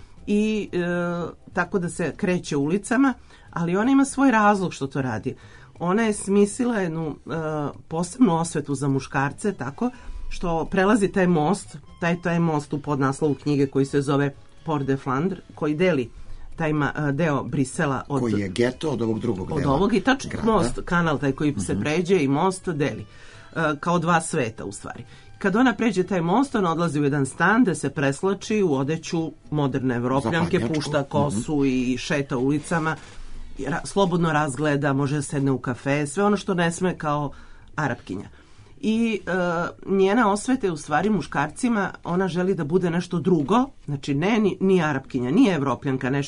i tako da se kreće ulicama, ali ona ima svoj razlog što to radi. Ona je smislila jednu posebnu osvetu za muškarce, tako što prelazi taj most, taj most u podnaslovu knjige koji se zove Porte de Flandre, koji deli taj deo Brisela koji je geto od ovog drugog dela. Od ovog i tačno most, kanal taj koji se pređe i most deli. Kao dva sveta u stvari. Kad ona pređe taj most, ona odlazi u jedan stan da se preslači u odeću moderne Evropljanke, pušta kosu i šeta ulicama, slobodno razgleda, može sedne u kafe, sve ono što ne sme kao Arapkinja. I njena osveta je u stvari muškarcima, ona želi da bude nešto drugo, znači ne ni Arapkinja, ni Evropljanka, nešto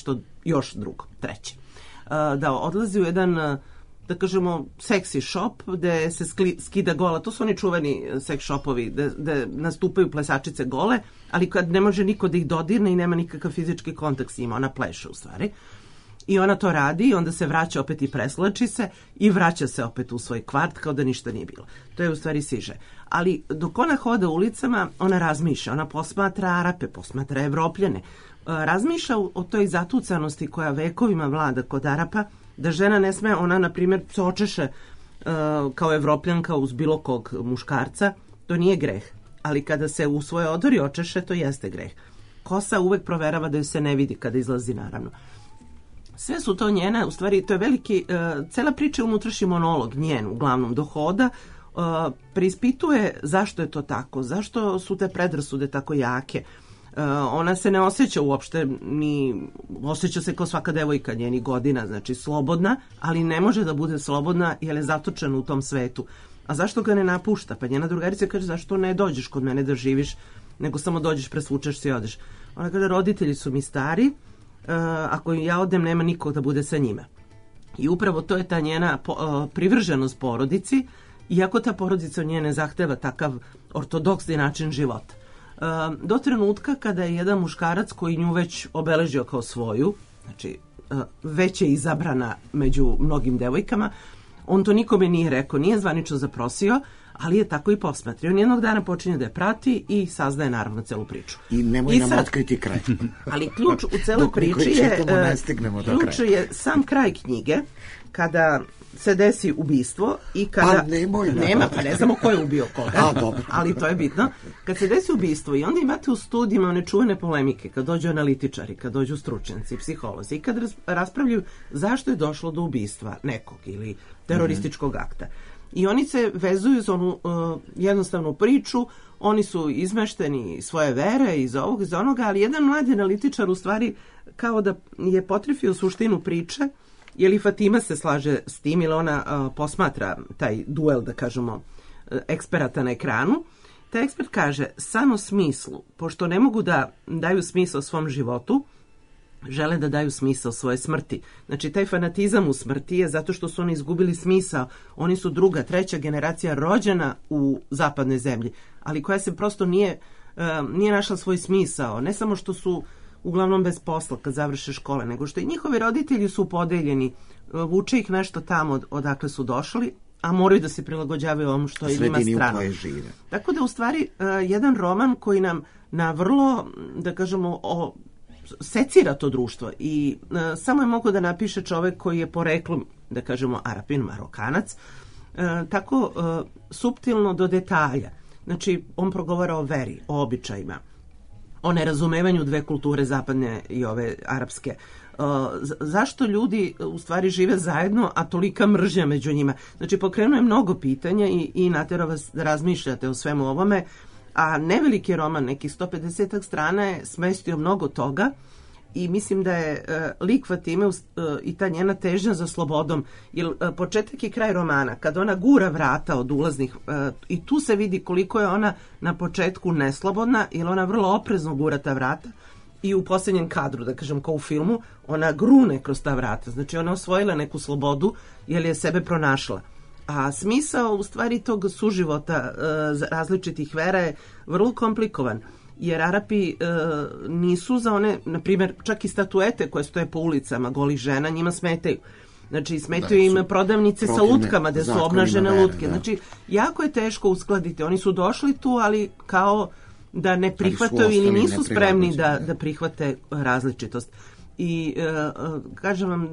još drugo, treće. Da odlazi u jedan, da kažemo, seksi shop gde se skida gola. To su oni čuveni seks shopovi gde nastupaju plesačice gole, ali kad ne može niko da ih dodirne i nema nikakav fizički kontakt s njima, ona pleše u stvari. I ona to radi i onda se vraća opet i preslači se i vraća se opet u svoj kvart kao da ništa nije bilo. To je u stvari siže. Ali dok ona hoda ulicama, ona razmišlja, ona posmatra Arape, posmatra Evropljane, razmišlja o toj zatucanosti koja vekovima vlada kod Arapa, da žena ne sme, ona na primjer se očeše kao Evropljanka uz bilo kog muškarca, to nije greh. Ali kada se u svoje odori očeše, to jeste greh. Kosa uvek proverava da ju se ne vidi kada izlazi, naravno. Sve su to njena, u stvari to je veliki, cela priča je unutrašnji monolog njen, uglavnom do hoda, preispituje zašto je to tako, zašto su te predrasude tako jake. Ona se ne osjeća uopšte, osjeća se kao svaka devojka njenih godina, znači slobodna, ali ne može da bude slobodna jer je zatočena u tom svetu. A zašto ga ne napušta? Pa njena drugarica kaže, zašto ne dođeš kod mene da živiš, nego samo dođeš, presvučeš se i odeš. Ona kaže, roditelji su mi stari, ako ja odem nema nikog da bude sa njima. I upravo to je ta njena privrženost porodici, iako ta porodica od nje ne zahteva takav ortodoksni način života. Do trenutka kada je jedan muškarac koji nju već obeležio kao svoju, znači već je izabrana među mnogim devojkama, on to nikome nije rekao, nije zvanično zaprosio, ali je tako i posmatrio. On jednog dana počinje da je prati i saznaje naravno celu priču. I nemoj nam otkriti kraj. Ali ključ u celoj priči je sam kraj knjige, kada se desi ubistvo i kada... Pa ne znamo ko je ubio koga, ali to je bitno. Kad se desi ubistvo i onda imate u studijima one čuvene polemike, kad dođu analitičari, kad dođu stručnjaci, psiholozi i kad raspravljaju zašto je došlo do ubistva nekog ili terorističkog akta. I oni se vezuju za onu jednostavnu priču, oni su izmešteni svoje vere, iz ovog, iz onoga, ali jedan mladi analitičar u stvari kao da je potrefio suštinu priče, je li Fatima se slaže s tim ili ona posmatra taj duel, da kažemo, eksperata na ekranu. Taj ekspert kaže, samo smislu, pošto ne mogu da daju smisao svom životu, žele da daju smisao svoje smrti. Znači, taj fanatizam u smrti je zato što su oni izgubili smisao. Oni su druga, treća generacija rođena u zapadnoj zemlji, ali koja se prosto nije našla svoj smisao. Ne samo što su uglavnom bez posla kad završe škole, nego što i njihovi roditelji su podeljeni, vuče ih nešto tamo odakle su došli, a moraju da se prilagođavaju ovom što je njima strano. Tako da, u stvari, jedan roman koji nam na vrlo, da kažemo, secira to društvo i samo je mogo da napiše čovek koji je poreklom, da kažemo, Arapin, Marokanac, tako suptilno do detalja. Znači, on progovara o veri, o običajima, o nerazumevanju dve kulture, zapadne i ove arapske. Zašto ljudi u stvari žive zajedno, a tolika mržnja među njima? Znači, pokrenuo je mnogo pitanja i natera vas da razmišljate o svemu ovome, a neveliki roman, nekih 150 strana, je smestio mnogo toga i mislim da je lik Fatime i ta njena težnja za slobodom, jer početak i kraj romana, kad ona gura vrata od ulaznih, i tu se vidi koliko je ona na početku neslobodna, jer ona vrlo oprezno gura ta vrata i u posljednjem kadru, da kažem kao u filmu, ona grune kroz ta vrata, znači ona osvojila neku slobodu jer je sebe pronašla. A smisao u stvari tog suživota različitih vera je vrlo komplikovan, jer Arapi nisu za one, na primjer, čak i statuete koje stoje po ulicama golih žena, njima smetaju. Znači, smetaju im prodavnice sa lutkama, gde su obnažene lutke. Znači, jako je teško uskladiti. Oni su došli tu, ali kao da ne prihvataju ili nisu spremni da prihvate različitost. I kažem vam,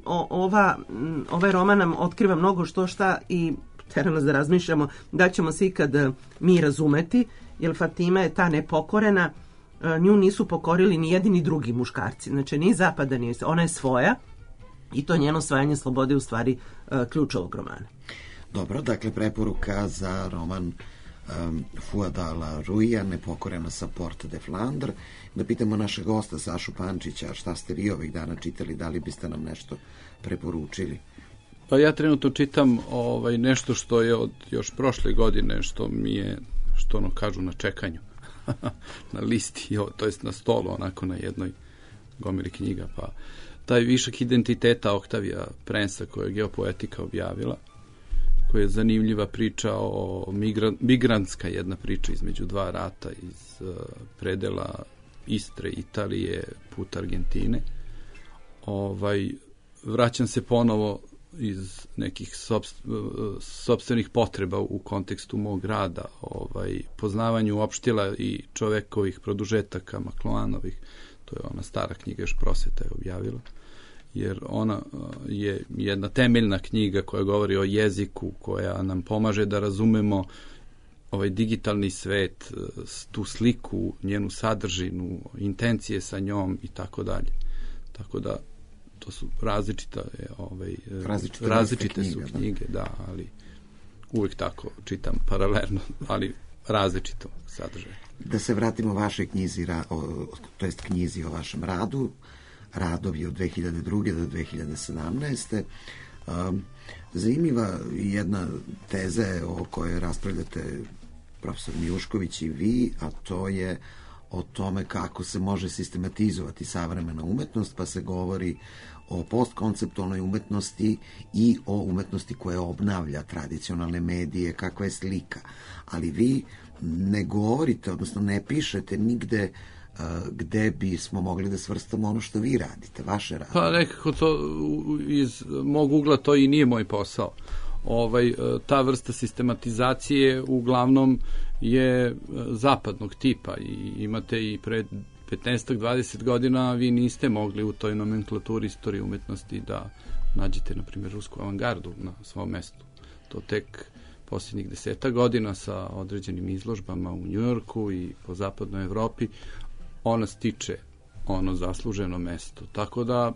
ovaj roman nam otkriva mnogo šta i tera nas da razmišljamo da ćemo se ikad mi razumeti, jer Fatima je ta nepokorena, nju nisu pokorili ni jedini drugi muškarci, znači ni zapada, ni ona je svoja i to njeno osvajanje slobode u stvari ključ ovog romana. Dobro, dakle preporuka za roman Fuada Al-Ruija, Nepokorena sa Porte de Flandre. Da pitamo našeg gosta Sašu Pančića, šta ste vi ovih dana čitali, da li biste nam nešto preporučili? Pa ja trenutno čitam nešto što je od još prošle godine, što mi je, što ono kažu, na čekanju na listi, to jest na stolu, onako na jednoj gomili knjiga, pa taj višak identiteta Oktavija Prensa, koja je Geopoetika objavila, koja je zanimljiva priča o migrantska jedna priča između dva rata iz predela Istre, Italije, put Argentine. Vraćam se ponovo iz nekih sopstvenih potreba u kontekstu mog rada, poznavanju opštila i čovekovih produžetaka Makloanovih, to je ona stara knjiga, još Prosveta je objavila, jer ona je jedna temeljna knjiga koja govori o jeziku, koja nam pomaže da razumemo ovaj digitalni svet, tu sliku, njenu sadržinu, intencije sa njom i tako dalje. Tako da to su različite su knjige, da, ali uvijek tako čitam paralelno, ali različito sadržaje. Da se vratimo vašoj knjizi, to jest knjizi o vašem radu, radovi od 2002. do 2017. Zanimljiva jedna teza o kojoj raspravljate profesor Mijušković i vi, a to je o tome kako se može sistematizovati savremena umetnost, pa se govori o postkonceptualnoj umetnosti i o umetnosti koja obnavlja tradicionalne medije, kakva je slika. Ali vi ne govorite, odnosno ne pišete nigde gde bismo mogli da svrstamo ono što vi radite, vaše rade. Pa nekako to iz mog ugla to i nije moj posao. Ta vrsta sistematizacije uglavnom je zapadnog tipa i imate i pred 15-20 godina vi niste mogli u toj nomenklaturi istorije umetnosti da nađete, na primjer, rusku avangardu na svom mestu. To tek posljednjih 10 godina sa određenim izložbama u Njujorku i po zapadnoj Evropi ona stiče ono zasluženo mesto. Tako da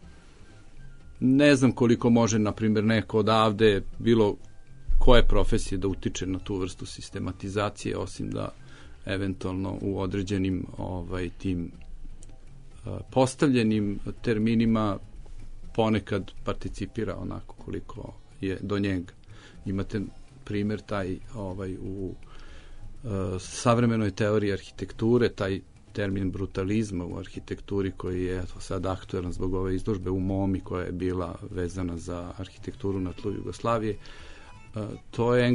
ne znam koliko može, na primjer, neko odavde bilo koje profesije da utiče na tu vrstu sistematizacije, osim da eventualno u određenim tim postavljenim terminima ponekad participira onako koliko je do njega. Imate primjer taj u savremenoj teoriji arhitekture, taj termin brutalizma u arhitekturi koji je sad aktuelan zbog ove izložbe u MoMI koja je bila vezana za arhitekturu na tlu Jugoslavije. To je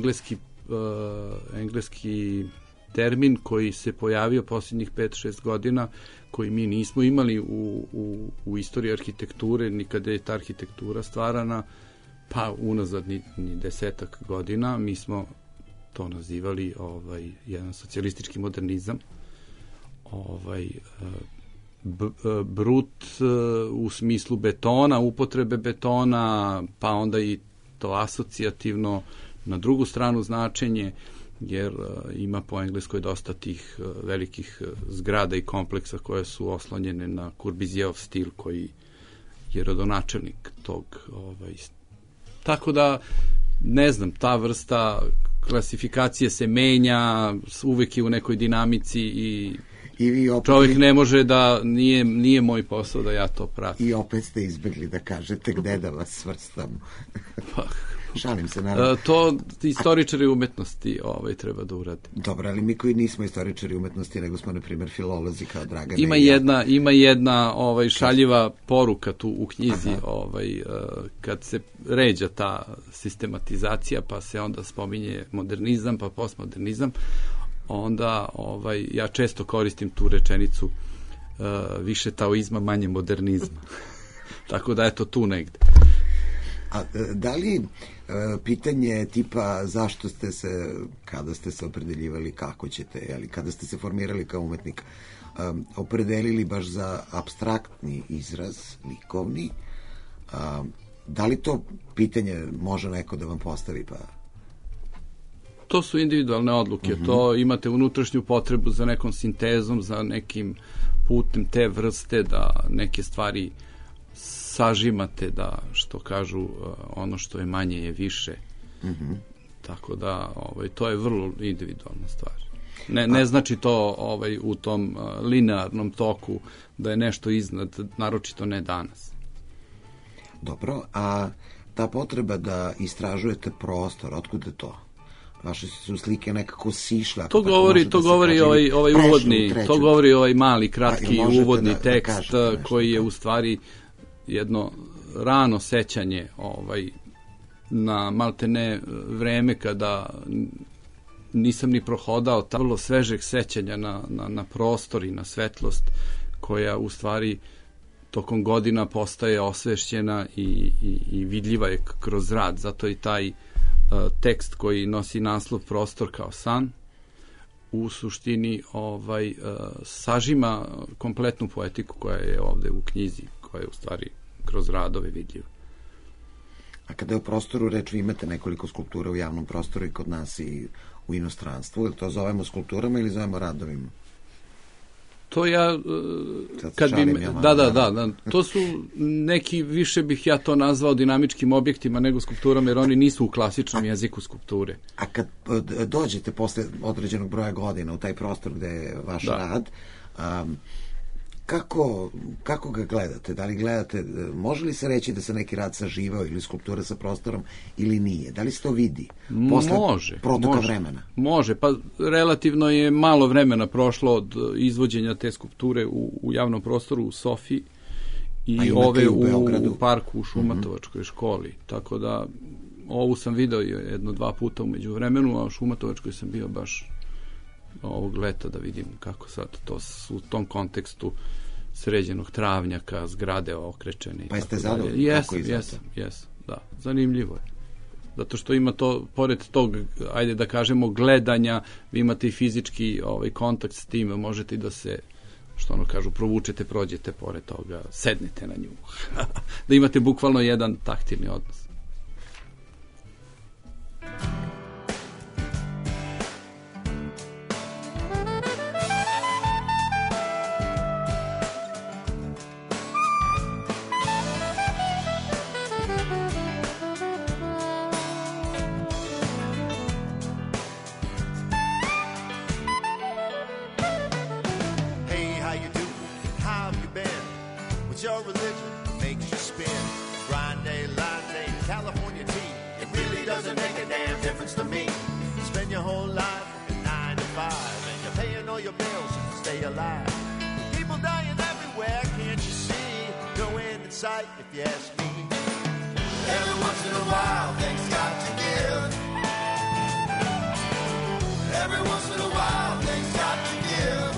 engleski termin koji se pojavio posljednjih 5-6 godina, koji mi nismo imali u istoriji arhitekture, nikada je ta arhitektura stvarana, pa unazad ni 10 godina. Mi smo to nazivali jedan socijalistički modernizam. Brut u smislu betona, upotrebe betona, pa onda i to asocijativno na drugu stranu značenje, jer ima po engleskoj dosta tih velikih zgrada i kompleksa koje su oslonjene na Corbusijev stil koji je rodonačelnik tog. Tako da, ne znam, ta vrsta klasifikacije se menja, uvek je u nekoj dinamici i čovjek ne može da, nije moj posao da ja to pratim. I opet ste izbjegli da kažete gde da vas svrstam. Šalim se, naravno. To istoričari umetnosti treba da urade. Dobro, ali mi koji nismo istoričari umetnosti, nego smo, na primjer, filolozi kao Dragan. Ima jedna šaljiva poruka tu u knjizi, kad se ređa ta sistematizacija, pa se onda spominje modernizam, pa postmodernizam, onda ja često koristim tu rečenicu više taoizma, manje modernizma. Tako da eto tu negde. A da li pitanje tipa zašto ste se, kada ste se opredeljivali kako ćete, ali kada ste se formirali kao umetnik, opredelili baš za apstraktni izraz, likovni, da li to pitanje može neko da vam postavi pa... To su individualne odluke, to imate unutrašnju potrebu za nekom sintezom, za nekim putem te vrste, da neke stvari sažimate, da, što kažu, ono što je manje je više. Tako da to je vrlo individualna stvar. Ne znači to u tom linearnom toku da je nešto iznad, naročito ne danas. Dobro, a ta potreba da istražujete prostor, otkud je to? Vaše su slike nekako sišle. To govori ovaj mali kratki uvodni tekst koji je u stvari jedno rano sećanje na maltene vreme kada nisam ni prohodao, vrlo svežeg sećanja na prostor i na svetlost koja u stvari tokom godina postaje osvešćena i vidljiva je kroz rad. Zato i taj tekst koji nosi naslov Prostor kao san u suštini sažima kompletnu poetiku koja je ovde u knjizi, koja je u stvari kroz radove vidljiva. A kada je o prostoru reč, vi imate nekoliko skulptura u javnom prostoru i kod nas i u inostranstvu. Ili to zovemo skulpturama ili zovemo radovima? To ja, kad bi, da, to su neki, više bih ja to nazvao dinamičkim objektima nego skulpturama, jer oni nisu u klasičnom jeziku skulpture. A kad dođete posle određenog broja godina u taj prostor gde je vaš rad, kako ga gledate? Da li gledate, može li se reći da se neki rad saživao ili skulptura sa prostorom ili nije? Da li se to vidi posle protoka vremena? Može, pa relativno je malo vremena prošlo od izvođenja te skulpture u javnom prostoru u Sofiji i ove u parku u Šumatovačkoj školi. Tako da ovu sam video 1-2 puta umeđu vremenu, a u Šumatovačkoj sam bio baš ovog leta da vidim kako sad to u tom kontekstu sređenog travnjaka, zgrade okrečene. Pa jeste zadovoljni? Jesam, da. Zanimljivo je. Zato što ima to, pored tog, ajde da kažemo, gledanja, vi imate i fizički kontakt s tim, možete i da se, što ono kažu, provučete, prođete pored toga, sednete na nju. Da imate bukvalno jedan taktilni odnos. If you ask me, every once in a while things got to give. Every once in a while things got to give.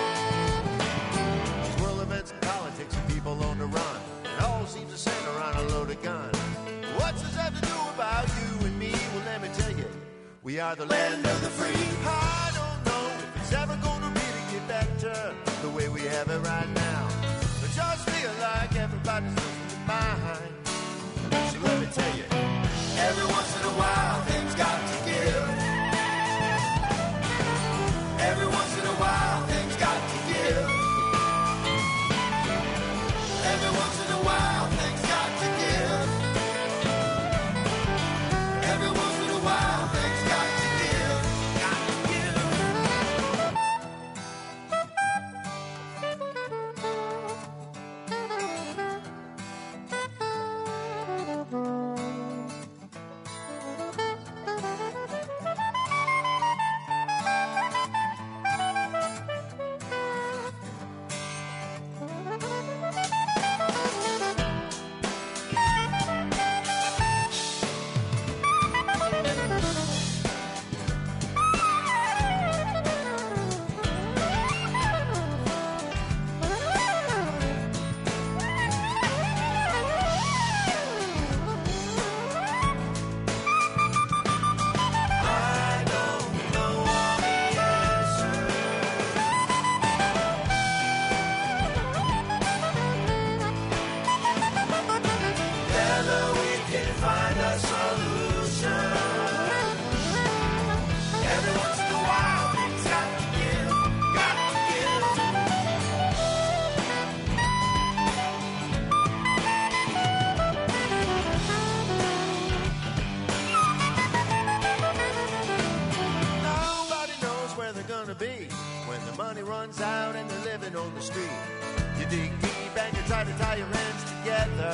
World events and politics and people on the run, it all seems to center around a loaded gun. What's this have to do about you and me? Well, let me tell you, we are the land of the free. I don't know if it's ever gonna really get better the way we have it right now. I just feel like everybody's losing their mind. So let me tell you, every once in a while things got to give. Every once in a while things got to give. Every once in a while things got to give. Every once in a while things got to give. Got to give. runs out and they're living on the street. You dig deep and you try to tie your hands together.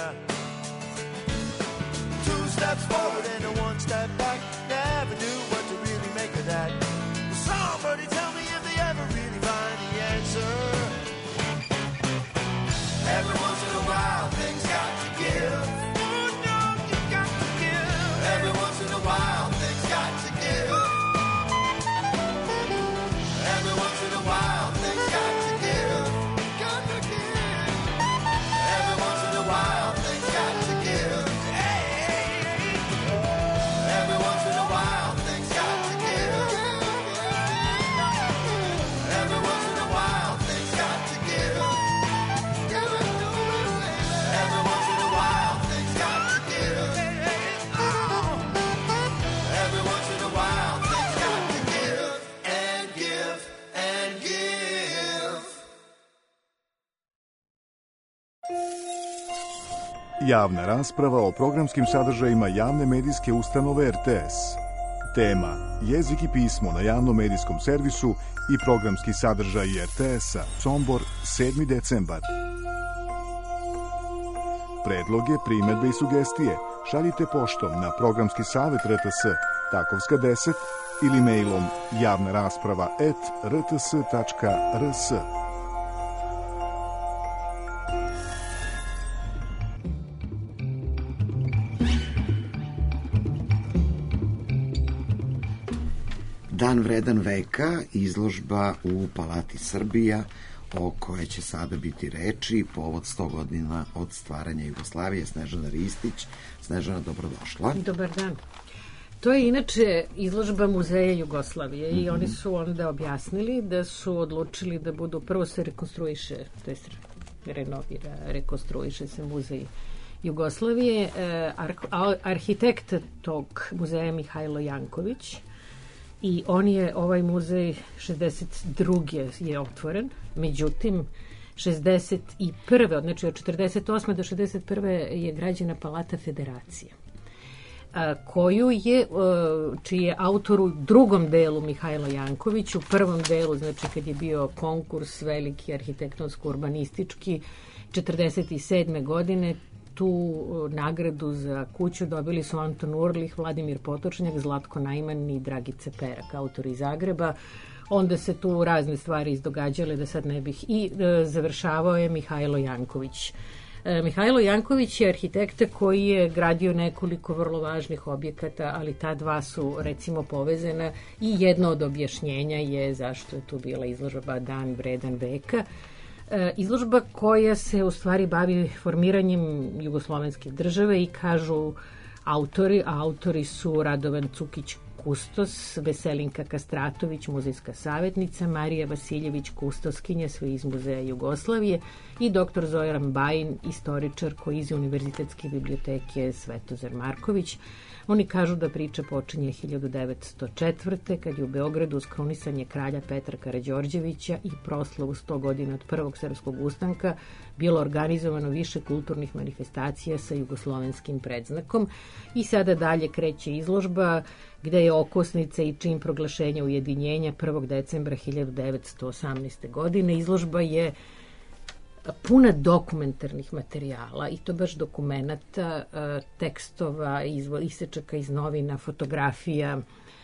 2 steps forward and a 1 step back. Never knew what to really make of that. Somebody tell me if they ever really find the answer. Every once in a while things got Javna rasprava o programskim sadržajima javne medijske ustanove RTS. Tema: jezik i pismo na javnom medijskom servisu i programski sadržaj RTS-a. Sombor, 7. decembar. Predloge, primedbe i sugestije šaljite poštom na programski savet RTS, Takovska 10 ili mailom javnarasprava@rts.rs. Dan vredan veka, izložba u Palati Srbija, o kojoj će sada biti reči, povod 100 godina od stvaranja Jugoslavije. Snežana Ristić. Snežana, dobrodošla. Dobar dan. To je inače izložba Muzeja Jugoslavije i oni su onda objasnili da su odlučili da budu, prvo se rekonstruiše, to je renovira, rekonstruiše se Muzej Jugoslavije. Arhitekt tog muzeja Mihajlo Janković, i on je, ovaj muzej 62. je otvoren, međutim 61. znači od 48. do 61. je građena Palata Federacije, koju je, čiji je autor u drugom delu Mihajlo Janković, u prvom delu, znači kad je bio konkurs veliki arhitektonsko-urbanistički 47. godine, tu nagradu za kuću dobili su Anton Urlih, Vladimir Potočnjak, Zlatko Najman i Dragica Perak, autori iz Zagreba. Onda se tu razne stvari izdogađale, da sad ne bih. I završavao je Mihajlo Janković. Mihajlo Janković je arhitekta koji je gradio nekoliko vrlo važnih objekata, ali ta dva su recimo povezana i jedno od objašnjenja je zašto je tu bila izložba Dan vredan veka. Izložba koja se u stvari bavi formiranjem jugoslovenske države i kažu autori, a autori su Radovan Cukić Kustos, Veselinka Kastratović, muzejska savjetnica, Marija Vasiljević, kustoskinja, sve iz Muzeja Jugoslavije, i dr. Zoran Bajin, istoričar koji iz Univerzitetske biblioteke Svetozar Marković. Oni kažu da priča počinje 1904. kad je u Beogradu uz krunisanje kralja Petra Karađorđevića i proslavu 100 godina od prvog srpskog ustanka bilo organizovano više kulturnih manifestacija sa jugoslovenskim predznakom. I sada dalje kreće izložba gde je okosnica i čin proglašenja ujedinjenja 1. decembra 1918. godine. Izložba je puna dokumentarnih materijala, i to baš dokumenata, tekstova, isečaka iz novina, fotografija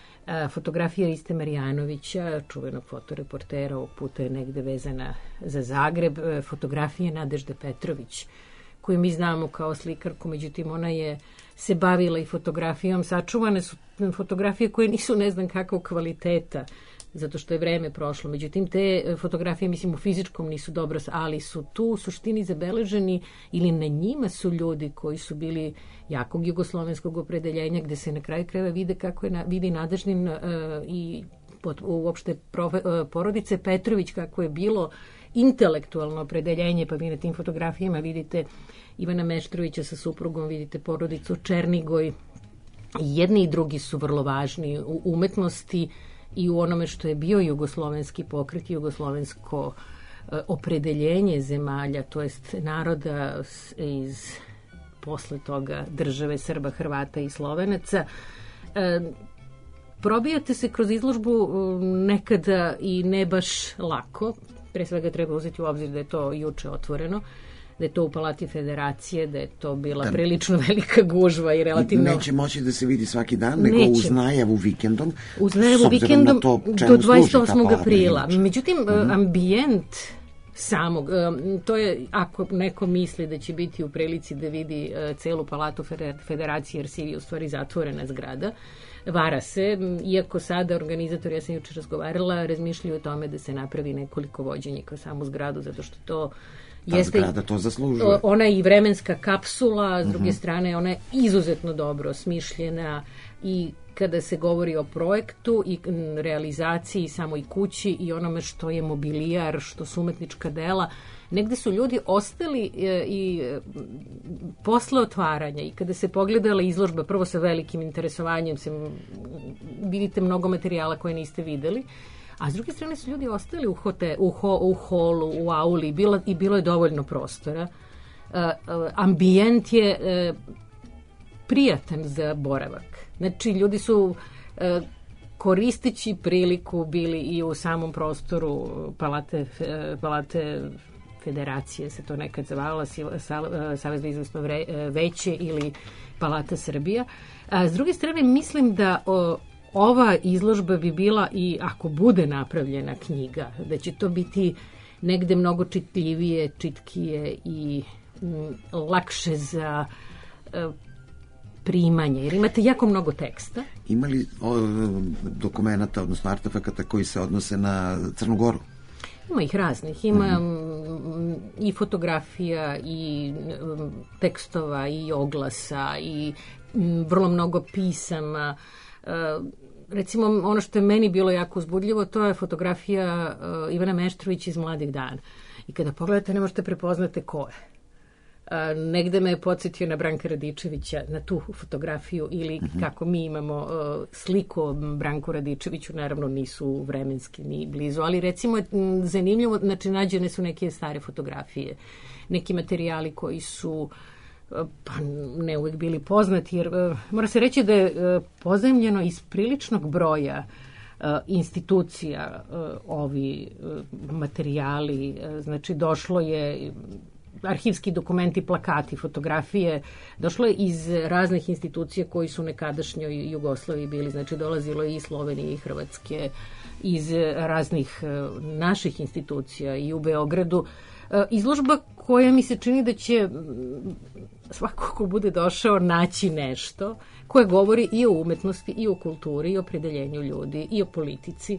Riste Marjanovića, čuvenog fotoreportera, ovog puta je negde vezana za Zagreb, fotografije Nadežde Petrović, koju mi znamo kao slikarku, međutim ona je se bavila i fotografijom. Sačuvane su fotografije koje nisu ne znam kakvog kvaliteta, zato što je vreme prošlo. Međutim, te fotografije, mislim, u fizičkom nisu dobro, ali su tu u suštini zabeleženi, ili na njima su ljudi koji su bili jakog jugoslovenskog opredeljenja, gde se na kraju krajeva vide kako je vidi Nadeždin i uopšte porodice Petrović, kako je bilo intelektualno opredeljenje, pa vi na tim fotografijama vidite Ivana Meštrovića sa suprugom, vidite porodicu Černigoj. Jedni i drugi su vrlo važni u umetnosti i u onome što je bio jugoslovenski pokret, jugoslovensko opredeljenje zemalja, to jest naroda iz posle toga države Srba, Hrvata i Slovenaca. Probijate se kroz izložbu nekada i ne baš lako. Pre svega treba uzeti u obzir da je to juče otvoreno, da je to u Palati Federacije, da je to bila prilično velika gužva i relativno... Neće moći da se vidi svaki dan, nego uz najavu vikendom. Uz najavu vikendom do 28. aprila. Međutim, ambijent samog, to je, ako neko misli da će biti u prilici da vidi celu Palatu Federacije, jer si u stvari zatvorena zgrada, vara se, iako sada organizator, ja sam juče razgovarala, razmišljaju o tome da se napravi nekoliko vođenja kroz samu zgradu, zato što to jeste, zgrada to zaslužuje. Ona je i vremenska kapsula, s druge strane ona je izuzetno dobro smišljena, i kada se govori o projektu i realizaciji samoj kući i onome što je mobilijar, što su umetnička dela, negde su ljudi ostali i posle otvaranja, i kada se pogledala izložba, prvo sa velikim interesovanjem, vidite mnogo materijala koje niste videli, a s druge strane su ljudi ostali u holu, u auli, i bilo je dovoljno prostora. ambijent je prijatan za boravak. Znači, ljudi su koristeći priliku bili i u samom prostoru palate Federacije, se to nekad zvala, Savezno izvršno veće ili Palata Srbija. A s druge strane, mislim da ova izložba bi bila, i ako bude napravljena knjiga, da će to biti negde mnogo čitljivije, čitkije i lakše za primanje, jer imate jako mnogo teksta. Ima li dokumenata, odnosno artefakata koji se odnose na Crnu Goru? Ima ih raznih. Ima i fotografija, i tekstova, i oglasa, i vrlo mnogo pisama. Recimo, ono što je meni bilo jako uzbudljivo, to je fotografija Ivana Meštrovića iz Mladih dana. I kada pogledate, ne možete prepoznate ko je. Negde me je podsjetio na Branka Radičevića, na tu fotografiju, ili kako mi imamo sliku o Branku Radičeviću, naravno nisu vremenski ni blizu, ali recimo zanimljivo, znači nađene su neke stare fotografije, neki materijali koji su pa ne uvijek bili poznati, jer mora se reći da je pozajmljeno iz priličnog broja institucija ovi materijali, znači došlo je arhivski dokumenti, plakati, fotografije, došlo je iz raznih institucija koji su nekadašnjoj Jugoslaviji bili, znači dolazilo je i Slovenije i Hrvatske, iz raznih naših institucija i u Beogradu. Izložba koja mi se čini da će svako ko bude došao naći nešto koje govori i o umetnosti, i o kulturi, i o opredeljenju ljudi, i o politici.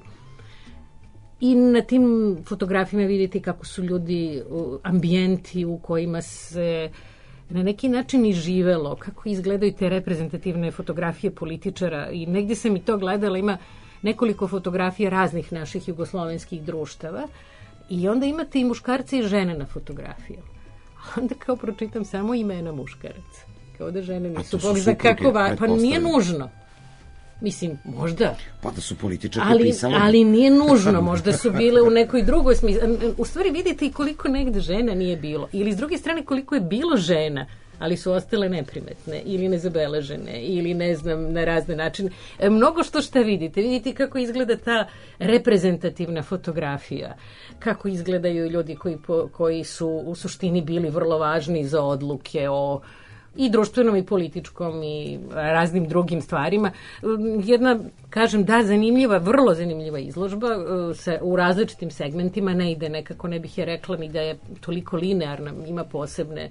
I na tim fotografijama vidite kako su ljudi, ambijenti u kojima se na neki način i živelo, kako izgledaju te reprezentativne fotografije političara. I negdje sam i to gledala, ima nekoliko fotografija raznih naših jugoslovenskih društava i onda imate i muškarce i žene na fotografijama. A onda kao pročitam samo imena muškaraca. Kao da žene nisu, Bog zna kako, pa nije nužno. Mislim, možda. Pa da su političari pisali. Ali nije nužno, možda su bile u nekoj drugoj smislu. U stvari vidite i koliko negde žena nije bilo. Ili s druge strane koliko je bilo žena, ali su ostale neprimetne ili nezabeležene ili ne znam na razne načine. Mnogo što vidite. Vidite kako izgleda ta reprezentativna fotografija. Kako izgledaju ljudi koji su u suštini bili vrlo važni za odluke o i društvenom i političkom i raznim drugim stvarima. Jedna, kažem, zanimljiva, vrlo zanimljiva izložba u različitim segmentima, ne ide nekako, ne bih je rekla ni da je toliko linearna, ima posebne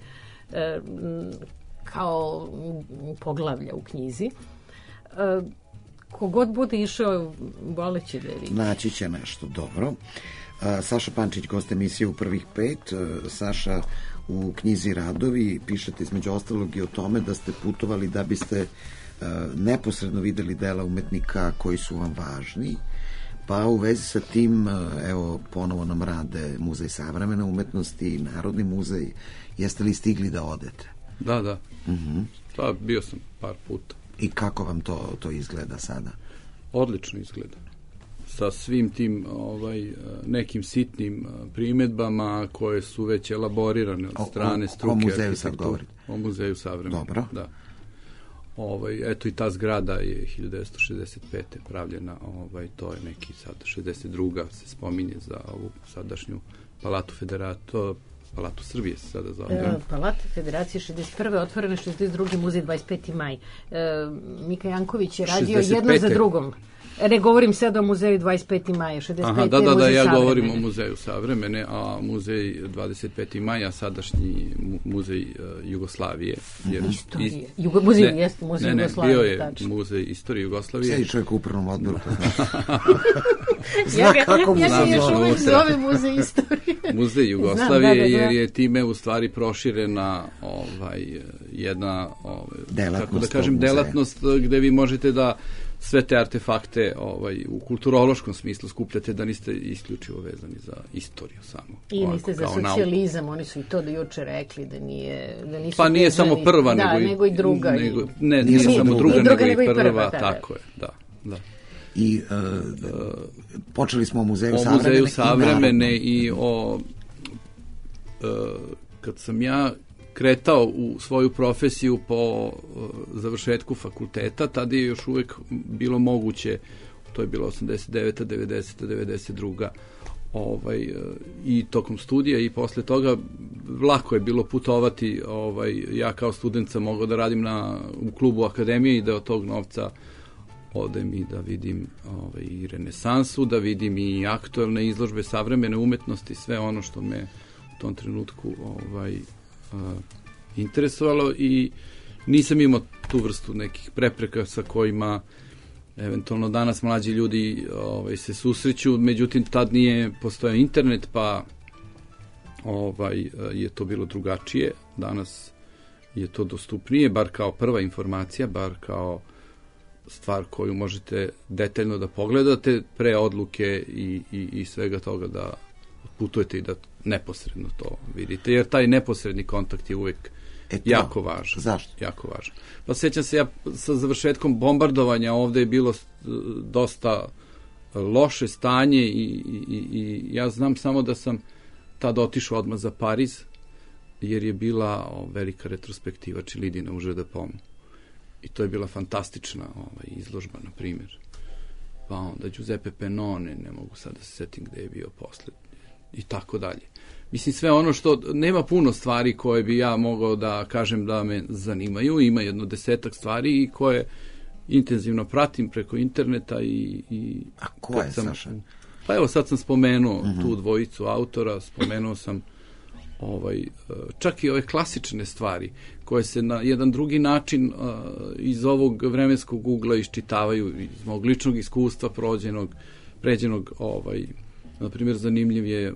kao poglavlja u knjizi. Kogod bude išao, voleće da je vidi. Naći će nešto dobro. Saša Pančić, gost emisije u prvih 5. Saša, u knjizi Radovi pišete između ostalog i o tome da ste putovali da biste neposredno videli dela umetnika koji su vam važni, pa u vezi sa tim, evo, ponovo nam rade Muzej savremene umetnosti i Narodni muzej. Jeste li stigli da odete? Da. Pa, bio sam par puta. I kako vam to izgleda sada? Odlično izgleda. Sa svim tim nekim sitnim primjedbama koje su već elaborirane od strane struke. O muzeju sad govorite? O muzeju savremene. Dobro. Da. Eto i ta zgrada je 1965. pravljena, to je neki sad 62. se spominje za ovu sadašnju Palatu Palatu Srbije se sada zove. Palata Federacije 61. otvorena 62. muzej 25. maj. Mika Janković je radio 65. jedno za drugom. Ne govorim sad o muzeju 25. maja, 65. Aha, da, ja govorim o muzeju savremene, a muzej 25. maja, sadašnji muzej Jugoslavije. Istorije. Muzej Jugoslavije. Ne, bio je muzej istorije Jugoslavije. Sjedi čovjek u upravnom odboru, to znaš. Ja se još uvijek zove muzej istorije. Muzej Jugoslavije, jer je time u stvari proširena jedna, kako da kažem, delatnost gde vi možete da sve te artefakte u kulturološkom smislu skupljate, da niste isključivo vezani za istoriju samo. I niste za socijalizam, oni su i to da juče rekli da nisu pa nije vezani, samo prva, nego i druga. Nije samo druga, nego i prva, tako je, da. I počeli smo o muzeju savremene i o kad sam ja kretao u svoju profesiju po završetku fakulteta, tada je još uvek bilo moguće, to je bilo 89. 90. 92. I tokom studija i posle toga lako je bilo putovati. Ja kao student sam mogao da radim u klubu akademije i da od tog novca odem i da vidim i renesansu, da vidim i aktuelne izložbe savremene umetnosti, sve ono što me u tom trenutku interesovalo, i nisam imao tu vrstu nekih prepreka sa kojima eventualno danas mlađi ljudi se susreću. Međutim, tad nije postojao internet, pa je to bilo drugačije. Danas je to dostupnije, bar kao prva informacija, bar kao stvar koju možete detaljno da pogledate pre odluke i svega toga, da putujete i da neposredno to vidite, jer taj neposredni kontakt je uvek jako važan. Zašto? Jako važan. Pa sjećam se, ja sa završetkom bombardovanja ovde je bilo dosta loše stanje i ja znam samo da sam tad otišao odmah za Pariz, jer je bila velika retrospektiva Čilidina u Žedapomu. I to je bila fantastična izložba, na primjer. Pa onda Giuseppe Pennone, ne mogu sad da se setim gde je bio posle, i tako dalje. Mislim, sve ono što, nema puno stvari koje bi ja mogao da kažem da me zanimaju, ima 10 stvari i koje intenzivno pratim preko interneta A ko je, Saša? Pa evo, sad sam spomenuo tu dvojicu autora, spomenuo sam čak i ove klasične stvari koje se na jedan drugi način iz ovog vremenskog ugla iščitavaju, iz mog ličnog iskustva pređenog, na primjer, zanimljiv je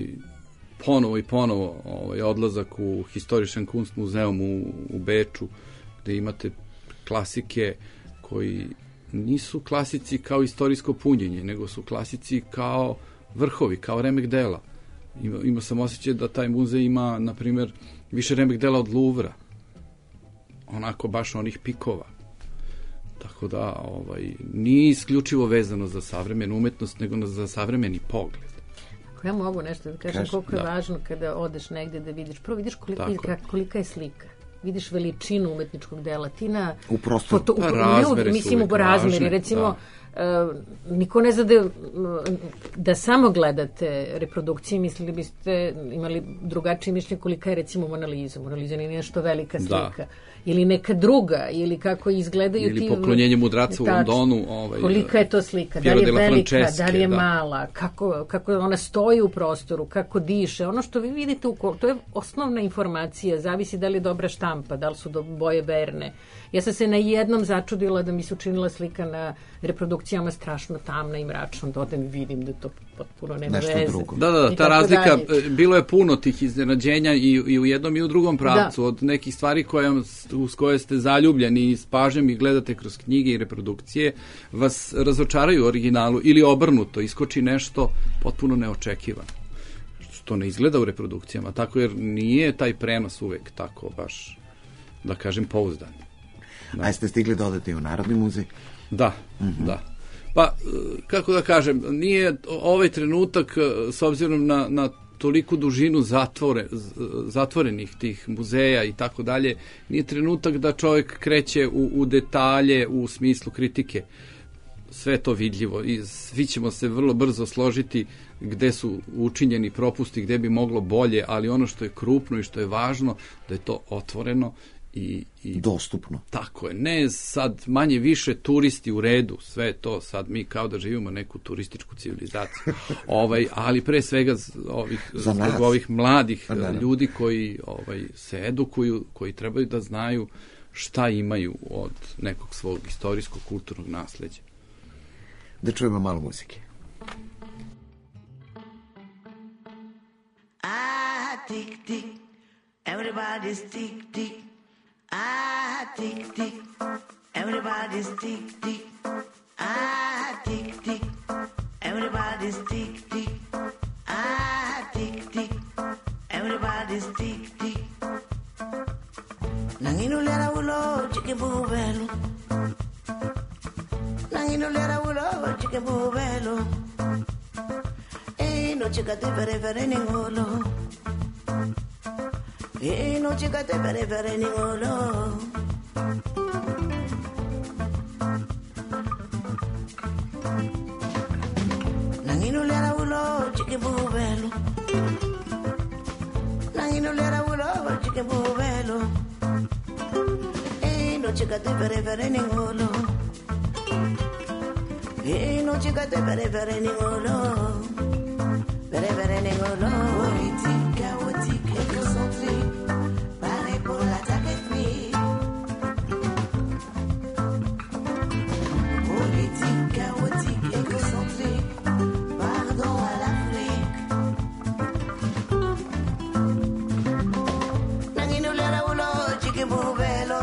ponovo odlazak u Historischen Kunstmuseum u Beču, gde imate klasike koji nisu klasici kao istorijsko punjenje, nego su klasici kao vrhovi, kao remek dela. Imao sam osjećaj da taj muzej ima, na primjer, više remek dela od Louvra. Onako baš onih pikova. Tako da nije isključivo vezano za savremenu umetnost, nego za savremeni pogled. Ako ja mogu nešto da kažem, koliko je važno kada odeš negde da vidiš, prvo vidiš kolika je slika. Vidiš veličinu umetničkog dela. Ti na u prostoru. Mislim, u razmeri. Recimo, niko ne zna da samo gledate reprodukcije, mislili biste, imali drugačije mišljenje kolika je, recimo, Mona Lisa. Mona Lisa nije nešto velika slika. Ili neka druga, ili kako izgledaju ti... Ili Poklonjenje mudraca u Londonu. Kolika je to slika? Da li je velika, da li je mala? Kako ona stoji u prostoru, kako diše? Ono što vi vidite, to je osnovna informacija. Zavisi da li je dobra štampa, da li su boje verne. Ja sam se na jednom začudila da mi se učinila slika na reprodukcijama strašno tamna i mračna. Dodam i vidim da to potpuno nema veze. Da, ta razlika, bilo je puno tih iznenađenja i u jednom i u drugom pravcu. Od nekih stvari uz koje ste zaljubljeni i s pažnjom i gledate kroz knjige i reprodukcije, vas razočaraju u originalu ili obrnuto, iskoči nešto potpuno neočekivano. Što ne izgleda u reprodukcijama, tako, jer nije taj prenos uvek tako baš, da kažem, pouzdan. A jeste stigli dodati u Narodni muzej? Da. Pa, kako da kažem, nije ovaj trenutak, s obzirom na toliku dužinu zatvorenih tih muzeja i tako dalje, nije trenutak da čovjek kreće u detalje u smislu kritike. Sve je to vidljivo i svi ćemo se vrlo brzo složiti gde su učinjeni propusti, gde bi moglo bolje, ali ono što je krupno i što je važno, da je to otvoreno i dostupno. Tako je. Ne sad manje više turisti u redu, sve to sad mi kao da živimo neku turističku civilizaciju. Ali pre svega zbog ovih mladih ljudi koji se edukuju, koji trebaju da znaju šta imaju od nekog svog istorijskog kulturnog nasleđa. Da čujemo malo muzike. Tick, tick, everybody's tick, tick. Tick, tick, everybody's tick, tick. Tick, tick, everybody's tick, tick. Tick, tick, everybody's tick, tick. Nangino lera ulo, chicken bubelo. Nangino lera ulo, chicken bubelo. No chica te vere ningolo. E non ci cate per ningolo. Nangino lera ulo chicken bubelo. Nangino lera ulo chicken bubelo. E non ci cate per ningolo. E non ci cate per ningolo. Per ningolo. Politica, politica, concentré. Parlez pour l'attaque de politica, politica, concentré. Pardon à l'Afrique. Nangino lera ulo chicken bubelo.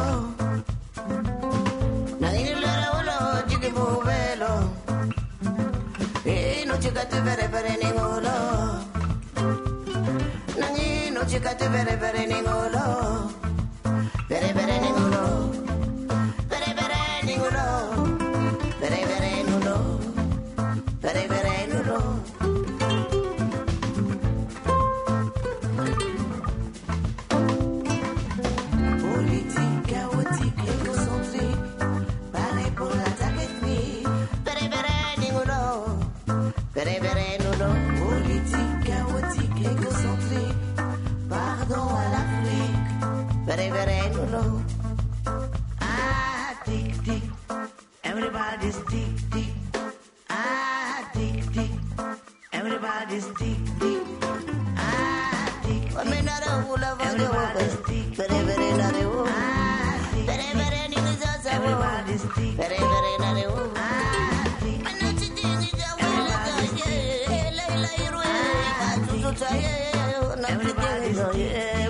Nangino lera ulo chicken bubelo. E non ci cate per ningolo. Non ci cate per ningolo. Per ningolo. Per ningolo. Per ningolo. Per ningolo. Politica, politica, concentré. Parlez pour l'attaque de per ningolo. Per ningolo. Politica, politica, concentré. Pardon à l'Afrique, very ah, tic tic, everybody's tic tic. Ah, tic tic, everybody's tic tic. Ah, tic tic, everybody's tic. Very naughty, ah, tic tic, everybody's tic. Very naughty, ah, tic tic, everybody's tic. Everybody's tic.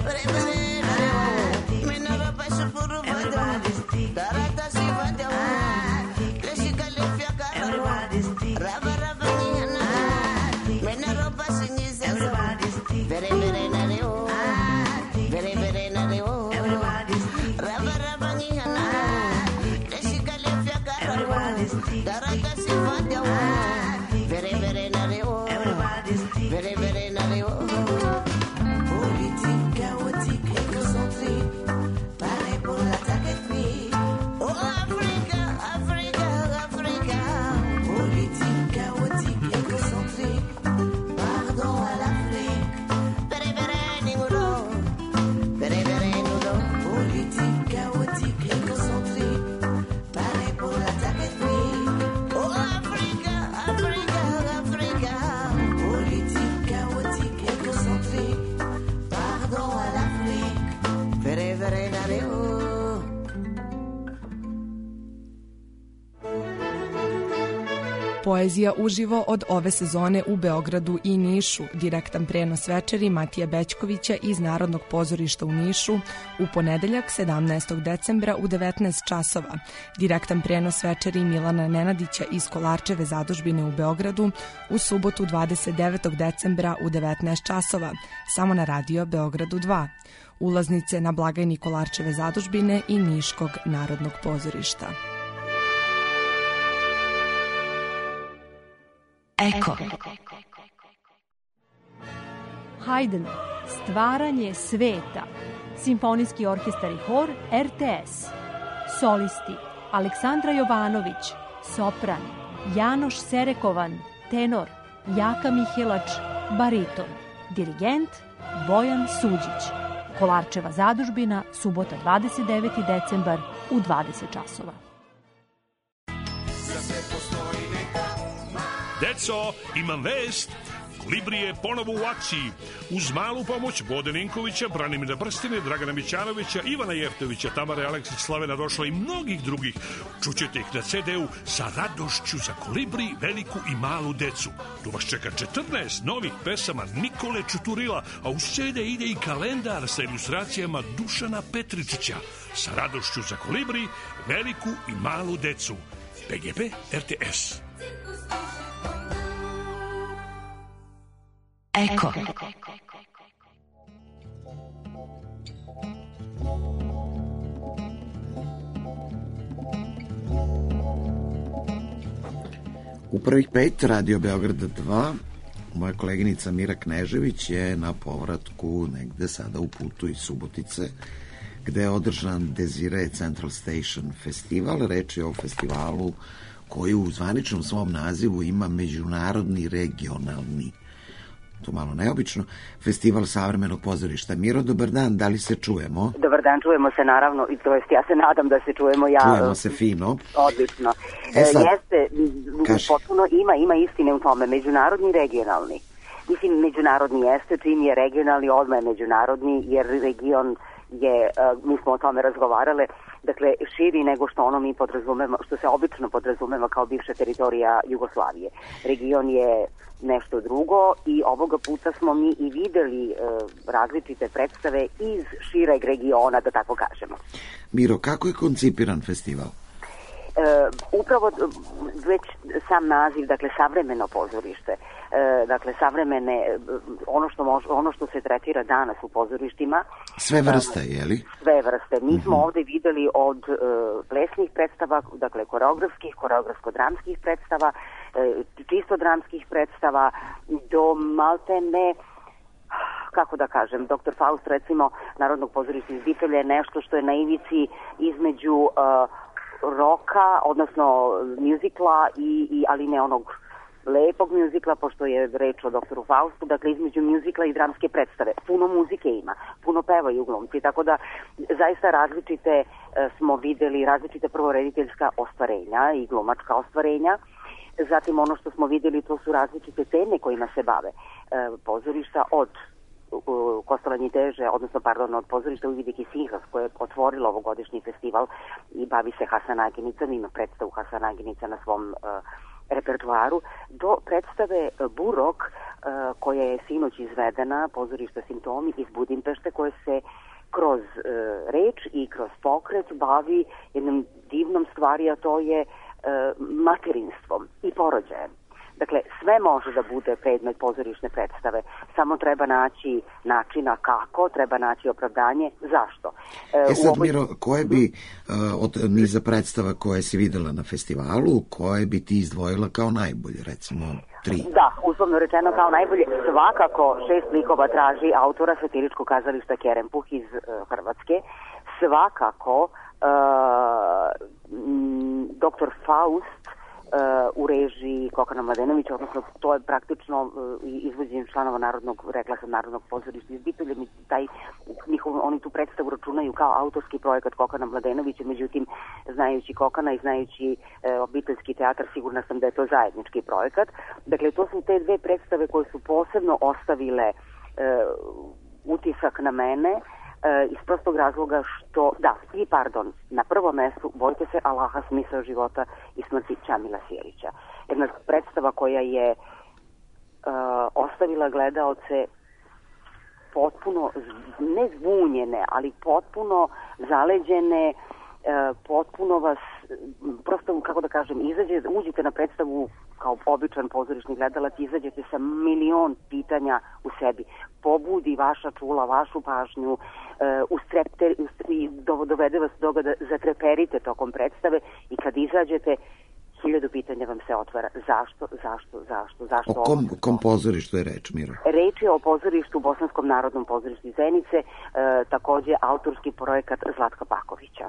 Poezija uživo od ove sezone u Beogradu i Nišu. Direktan prenos večeri Matije Bećkovića iz Narodnog pozorišta u Nišu u ponedeljak 17. decembra u 19 časova. Direktan prenos večeri Milana Nenadića iz Kolarčeve zadužbine u Beogradu u subotu 29. decembra u 19 časova. Samo na radio Beogradu 2. Ulaznice na blagajni Kolarčeve zadužbine i Niškog Narodnog pozorišta. Eko. Haydn, stvaranje sveta. Simfonijski orkestar i hor RTS. Solisti: Aleksandra Jovanović, sopran; Janoš Serekovan, tenor; Jaka Mihelač, bariton; dirigent Bojan Suđić. Kolarčeva zadužbina, subota 29. decembar u 20 časova. Deco, imam vest. Kolibri je ponovo u akciji. Uz malu pomoć Bode Ninkovića, Branimira Brstine, Dragana Mićanovića, Ivana Jeftovića, Tamare Aleksić, Slavena Došla i mnogih drugih. Čućete ih na CD-u Sa radošću za Kolibri, veliku i malu decu. Tu vas čeka 14 novih pesama Nikole Čuturila, a uz CD ide i kalendar sa ilustracijama Dušana Petričića. Sa radošću za Kolibri, veliku i malu decu. PGP RTS. Eko. U prvih 5 Radio Beograda 2 Moja koleginica Mira Knežević je na povratku negde sada u putu iz Subotice, gde je održan Desire Central Station festival. Reč je o festivalu koji u zvaničnom svom nazivu ima međunarodni regionalni, to malo neobično, festival savremenog pozorišta. Miro, dobar dan, da li se čujemo? Dobar dan, čujemo se naravno, i to jest ja se nadam da se čujemo. Čujemo se fino. Odlično. Sad, jeste, potpuno ima istine u tome, međunarodni i regionalni. Mislim, međunarodni jeste, čim je regionalni, odmah je međunarodni, jer region je, mi smo o tome razgovarale, dakle, širi nego što ono mi podrazumemo, što se obično podrazumeva kao bivša teritorija Jugoslavije. Region je nešto drugo i ovoga puta smo mi i videli različite predstave iz šireg regiona, da tako kažemo. Miro, kako je koncipiran festival? Upravo već sam naziv, dakle, savremeno pozorište, dakle, savremene, ono što se tretira danas u pozorištima. Sve vrste, je li? Sve vrste. Mi smo ovde videli od plesnih predstava, dakle, koreografsko-dramskih predstava, čisto dramskih predstava, do maltene, kako da kažem, Dr. Faust, recimo, Narodnog pozorišta iz Bitelja je nešto što je na ivici između roka, odnosno mjuzikla, ali ne onog lepog mjuzikla, pošto je reč o doktoru Faustu, dakle između mjuzikla i dramske predstave. Puno muzike ima, puno pevaju glumci, tako da zaista različite smo videli, različite prvorediteljska ostvarenja i glumačka ostvarenja. Zatim ono što smo videli, to su različite teme kojima se bave pozorišta, od Kostolanji teže, od pozorišta Uvidike Sinhas, koje je otvorilo ovogodišnji festival i bavi se Hasanaginicom, ima predstavu Hasanaginica na svom repertoaru, do predstave Burok, koja je sinoć izvedena, pozorišta Simptomi iz Budimpešte, koje se kroz reč i kroz pokret bavi jednom divnom stvari, a to je materinstvom i porođajem. Dakle, sve može da bude predmet pozorišne predstave, samo treba naći načina kako, treba naći opravdanje, zašto. Sad, Miro, koje bi od niza predstava koje si videla na festivalu, koje bi ti izdvojila kao najbolje, recimo 3? Da, uslovno rečeno kao najbolje, svakako 6 likova traži autora satiričkog kazališta Kerempuh iz Hrvatske, svakako Dr. Faust u režiji Kokana Mladenovića, odnosno to je praktično izvođenje članova Narodnog pozorišta iz Bitelja. Oni tu predstavu računaju kao autorski projekat Kokana Mladenovića, međutim, znajući Kokana i znajući Obiteljski teatar, sigurna sam da je to zajednički projekat. Dakle, to su te dve predstave koje su posebno ostavile utisak na mene, iz prostog razloga što, na prvom mestu Bojte se Allaha, smisao života i smrti Čamila Sjelića. Jedna predstava koja je ostavila gledaoce potpuno, ne zbunjene, ali potpuno zaleđene, potpuno vas, prosto, kako da kažem, uđete na predstavu kao običan pozorišni gledalac, izađete sa milion pitanja u sebi, pobudi vaša čula, vašu pažnju, dovede vas do toga da zatreperite tokom predstave i kad izađete, 1000 pitanja vam se otvara. Zašto? O kom pozorištu je reč, Miro? Reč je o pozorištu, Bosanskom narodnom pozorištu iz Zenice, takođe autorski projekat Zlatka Pakovića.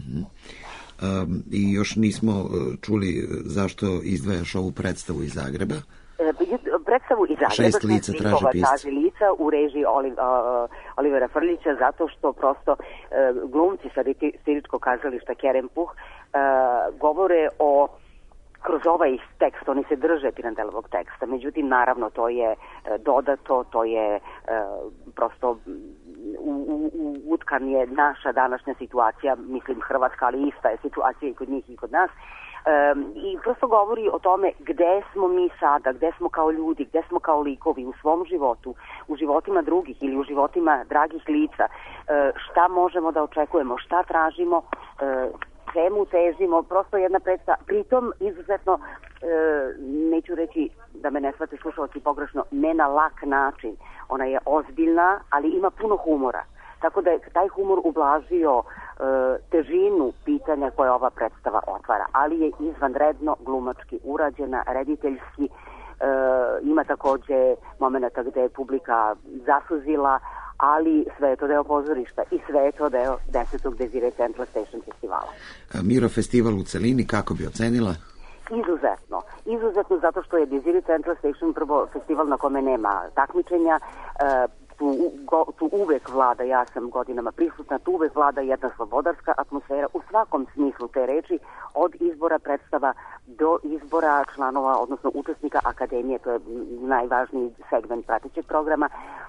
I još nismo čuli zašto izdvajaš ovu predstavu iz Zagreba? Predstavu iz Zagreba, 6 lica traži pisca. Lica u režiji Olivera Frljića, zato što prosto glumci sa satiričkog kazališta Kerempuh govore o, kroz ovaj tekst, oni se drže Pirandelovog teksta, međutim, naravno, to je dodato, to je prosto utkan je naša današnja situacija, mislim Hrvatska, ali ista je situacija i kod njih i kod nas. I prosto govori o tome gde smo mi sada, gde smo kao ljudi, gde smo kao likovi u svom životu, u životima drugih ili u životima dragih lica, šta možemo da očekujemo, šta tražimo, čemu težimo, prosto jedna predstava, pritom izuzetno, neću reći da me ne shvate slušalci pogrešno, ne na lak način, ona je ozbiljna, ali ima puno humora. Tako da je taj humor ublažio težinu pitanja koje ova predstava otvara, ali je izvanredno glumački urađena, rediteljski, ima takođe momenata gde je publika zasuzila, ali sve je to deo pozorišta i sve je to deo 10. Desire Central Station festivala. Miro, festival u celini, kako bi ocenila? Izuzetno zato što je Desire Central Station prvo festival na kome nema takmičenja, tu uvek vlada, ja sam godinama prisutna, tu uvek vlada jedna slobodarska atmosfera u svakom smislu te reči, od izbora predstava do izbora članova, odnosno učesnika akademije, to je najvažniji segment pratećeg programa,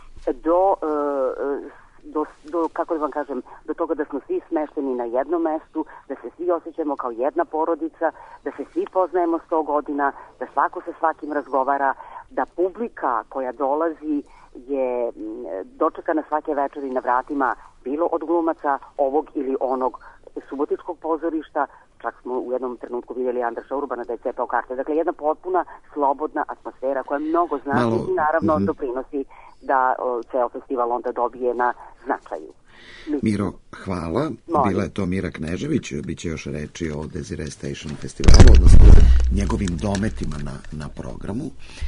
do kako da vam kažem, do toga da smo svi smešteni na jednom mestu, da se svi osjećamo kao jedna porodica, da se svi poznajemo 100 godina, da svako sa svakim razgovara, da publika koja dolazi je dočekana svake večeri na vratima, bilo od glumaca ovog ili onog subotičkog pozorišta, čak smo u jednom trenutku vidjeli Andraša Urbana da je cepao karte. Dakle, jedna potpuna, slobodna atmosfera koja mnogo znači i naravno doprinosi da ceo festival onda dobije na značaju. Miro, hvala. Bila je to Mira Knežević, biće još reči o Desire Station festivalu, odnosno njegovim dometima na programu.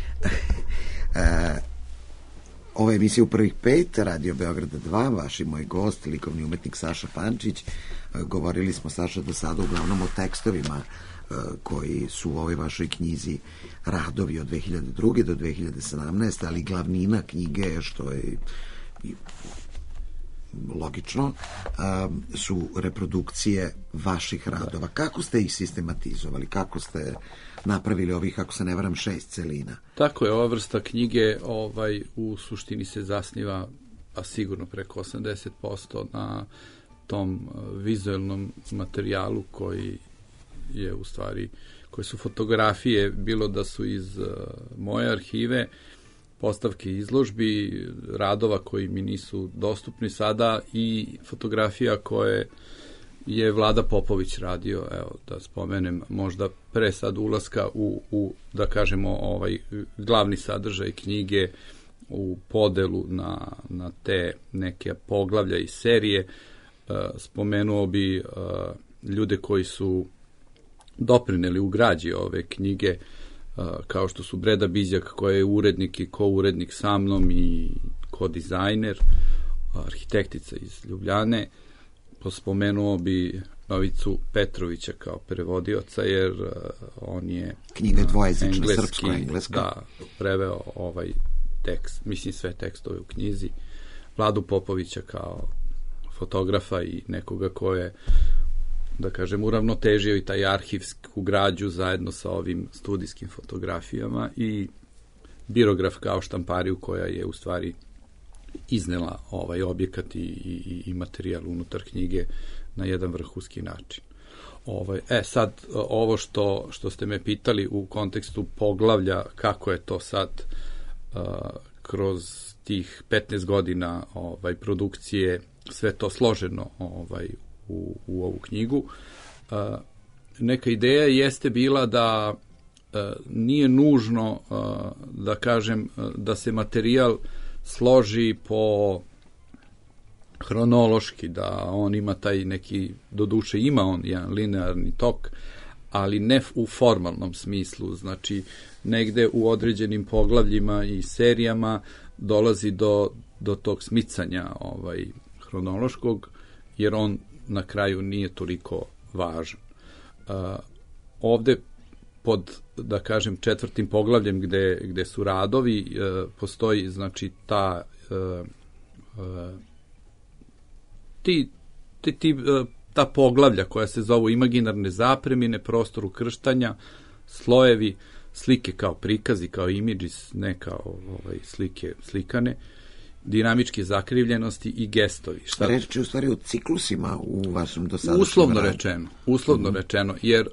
Ovo je emisija u prvih 5, Radio Beograda 2, vaš i moj gost, likovni umetnik Saša Pančić. Govorili smo, Saša, do sada uglavnom o tekstovima koji su u ovoj vašoj knjizi radovi od 2002. do 2017. ali glavnina knjige, što je logično, su reprodukcije vaših radova. Kako ste ih sistematizovali? Kako ste napravili ovih, ako se ne varam, 6 celina? Tako je, ova vrsta knjige u suštini se zasniva, a sigurno preko 80% na tom vizualnom materijalu koji je u stvari, koje su fotografije, bilo da su iz moje arhive, postavke izložbi, radova koji mi nisu dostupni sada i fotografija koje je Vlada Popović radio, evo da spomenem, možda pre sad ulaska u da kažemo glavni sadržaj knjige, u podelu na te neke poglavlja i serije. Spomenuo bi ljude koji su doprineli u građi ove knjige, kao što su Breda Bizjak, koja je urednik i ko-urednik sa mnom i ko-dizajner, arhitektica iz Ljubljane. Spomenuo bi Novicu Petrovića kao prevodioca, jer on je knjiga dvojezična, srpsko-engleska. Da, preveo ovaj tekst, mislim sve tekstove u knjizi. Vladu Popovića kao fotografa i nekoga ko je, da kažem, uravnotežio i taj arhivsku građu zajedno sa ovim studijskim fotografijama, i birograf kao štampariju koja je u stvari iznela ovaj objekat i materijal unutar knjige na jedan vrhunski način. Sad, ovo što ste me pitali u kontekstu poglavlja, kako je to sad kroz tih 15 godina produkcije sve to složeno u ovu knjigu. Neka ideja jeste bila da nije nužno, da kažem, da se materijal složi po hronološki, da on ima taj neki, doduše ima on jedan linearni tok, ali ne u formalnom smislu. Znači, negde u određenim poglavljima i serijama dolazi do tog smicanja hronološkog, jer on na kraju nije toliko važan. Ovde pod, da kažem, 4. poglavljem gde su radovi, postoji, znači, ta poglavlja koja se zovu imaginarne zapremine, prostor ukrštanja, slojevi, slike kao prikazi, kao imidžis, ne kao slike slikane, dinamičke zakrivljenosti i gestovi. Reč je u stvari o ciklusima u vašem dosadašnjem radu. Uslovno rečeno, jer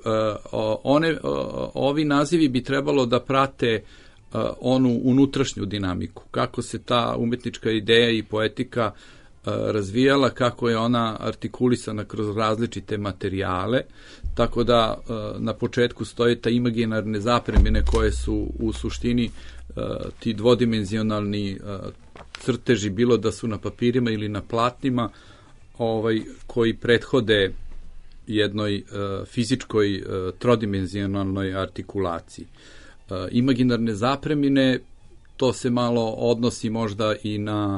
ovi nazivi bi trebalo da prate onu unutrašnju dinamiku, kako se ta umetnička ideja i poetika razvijala, kako je ona artikulisana kroz različite materijale, tako da na početku stoje ta imaginarne zapremine koje su u suštini ti dvodimenzionalni crteži, bilo da su na papirima ili na platnima, koji prethode jednoj fizičkoj trodimenzionalnoj artikulaciji. imaginarne zapremine, to se malo odnosi možda i na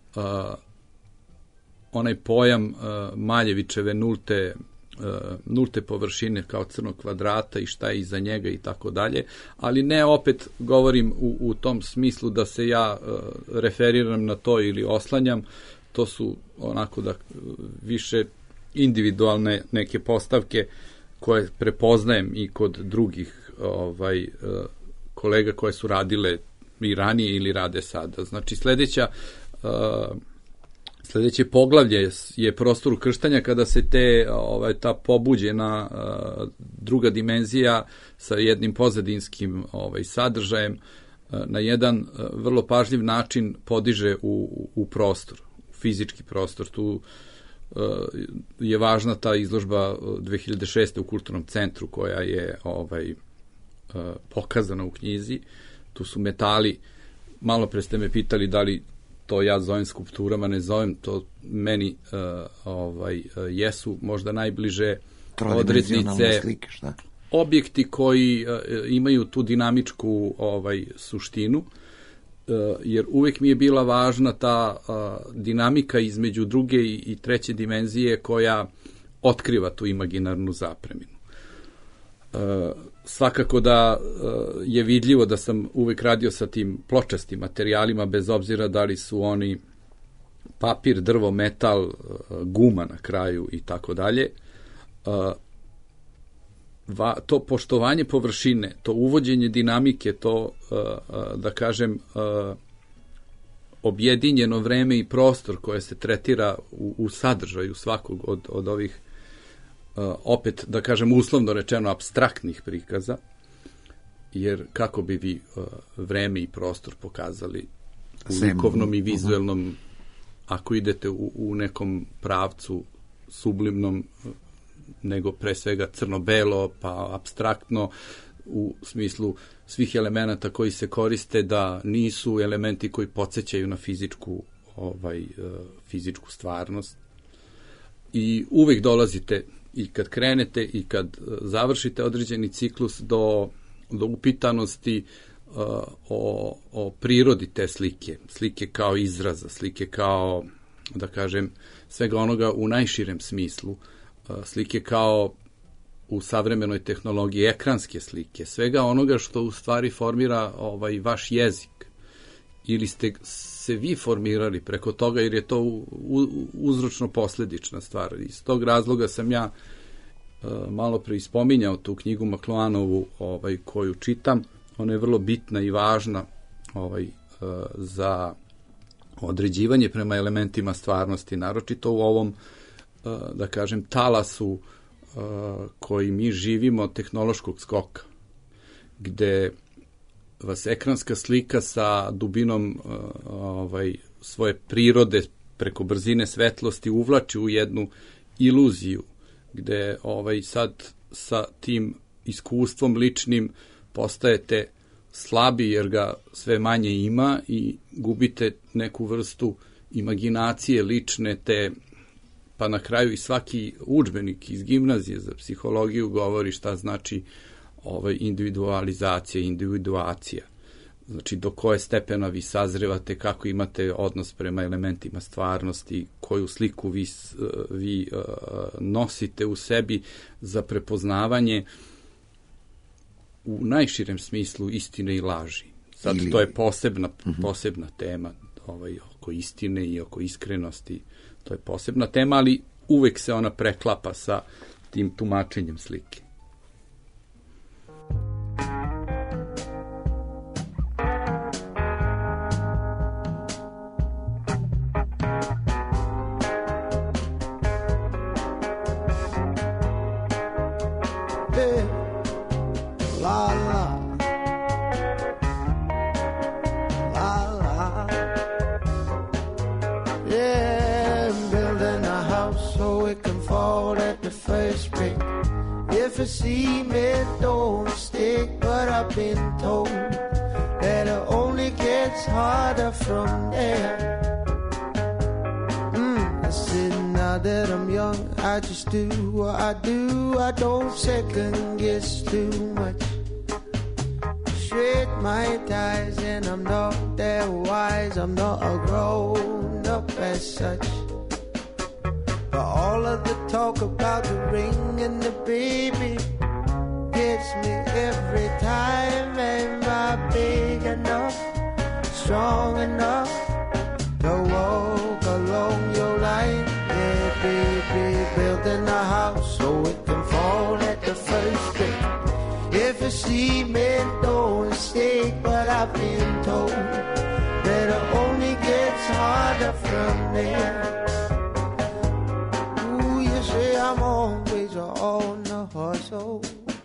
onaj pojam Maljevićeve nulte površine kao crnog kvadrata i šta je iza njega i tako dalje, ali ne opet govorim u tom smislu da se ja referiram na to ili oslanjam, to su onako da više individualne neke postavke koje prepoznajem i kod drugih kolega koje su radile i ranije ili rade sada. Znači sledeće poglavlje je prostor ukrštanja kada se ta pobuđena druga dimenzija sa jednim pozadinskim sadržajem na jedan vrlo pažljiv način podiže u prostor, u fizički prostor. Tu je važna ta izložba 2006. u Kulturnom centru koja je pokazana u knjizi. Tu su metali, malo pre ste me pitali da li to ja zovem skulpturama, ne zovem, to meni jesu možda najbliže odrednice, slike, šta? Objekti koji imaju tu dinamičku suštinu, jer uvek mi je bila važna ta dinamika između druge i treće dimenzije koja otkriva tu imaginarnu zapreminu. Svakako da je vidljivo da sam uvek radio sa tim pločastim materijalima, bez obzira da li su oni papir, drvo, metal, guma na kraju i tako dalje. To poštovanje površine, to uvođenje dinamike, to, da kažem, objedinjeno vreme i prostor koje se tretira u sadržaju svakog od ovih, opet, da kažem, uslovno rečeno, apstraktnih prikaza, jer kako bi vi vreme i prostor pokazali u likovnom i vizuelnom, ako idete u nekom pravcu sublimnom, nego pre svega crno-belo, pa apstraktno, u smislu svih elemenata koji se koriste, da nisu elementi koji podsjećaju na fizičku stvarnost. I uvek dolazite, i kad krenete i kad završite određeni ciklus, do upitanosti o prirodi te slike kao izraza, slike kao, da kažem, svega onoga u najširem smislu, slike kao u savremenoj tehnologiji ekranske slike, svega onoga što u stvari formira vaš jezik, ili ste se vi formirali preko toga, jer je to uzročno-posledična stvar. Iz tog razloga sam ja malo pre ispominjao tu knjigu Makloanovu koju čitam. Ona je vrlo bitna i važna za određivanje prema elementima stvarnosti, naročito u ovom, da kažem, talasu koji mi živimo tehnološkog skoka, gde vas ekranska slika sa dubinom svoje prirode preko brzine svetlosti uvlači u jednu iluziju, gde sad sa tim iskustvom ličnim postajete slabi jer ga sve manje ima i gubite neku vrstu imaginacije lične, pa na kraju i svaki udžbenik iz gimnazije za psihologiju govori šta znači individualizacija, individuacija. Znači, do koje stepena vi sazrevate, kako imate odnos prema elementima stvarnosti, koju sliku vi nosite u sebi za prepoznavanje u najširem smislu istine i laži. Sad to je posebna tema oko istine i oko iskrenosti. To je posebna tema, ali uvek se ona preklapa sa tim tumačenjem slike. Cement don't stick, but I've been told that it only gets harder from there. I said now that I'm young, I just do what I do. I don't second guess too much. shred my ties, and I'm not that wise. I'm not a grown up as such. But all of the talk about the ring and the baby gets me every time. Am I big enough, strong enough to walk along your line? Yeah, baby, building a house so it can fall at the first brick. If a cement don't stick, but I've been told that it only gets harder from there. Ooh, you say I'm always on the hustle.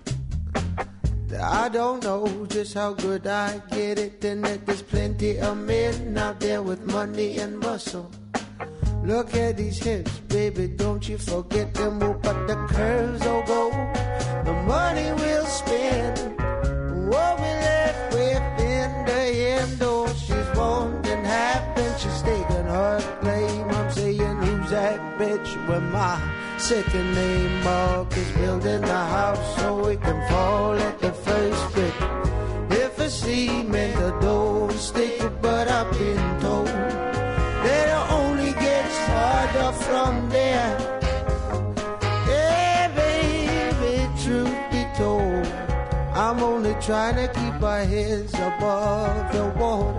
I don't know just how good I get it, and that there's plenty of men out there with money and muscle. Look at these hips, baby, don't you forget them. We'll but the curves will go, the money we'll spend, what we left with in the end. Oh, she's wanting half, and she's taking her claim. I'm saying, who's that bitch with my second name? Mark is building a house so it can fall at the first brick. If a cement the don't stick, but I've been told that it only gets harder from there. Yeah, baby, truth be told, I'm only trying to keep our heads above the water.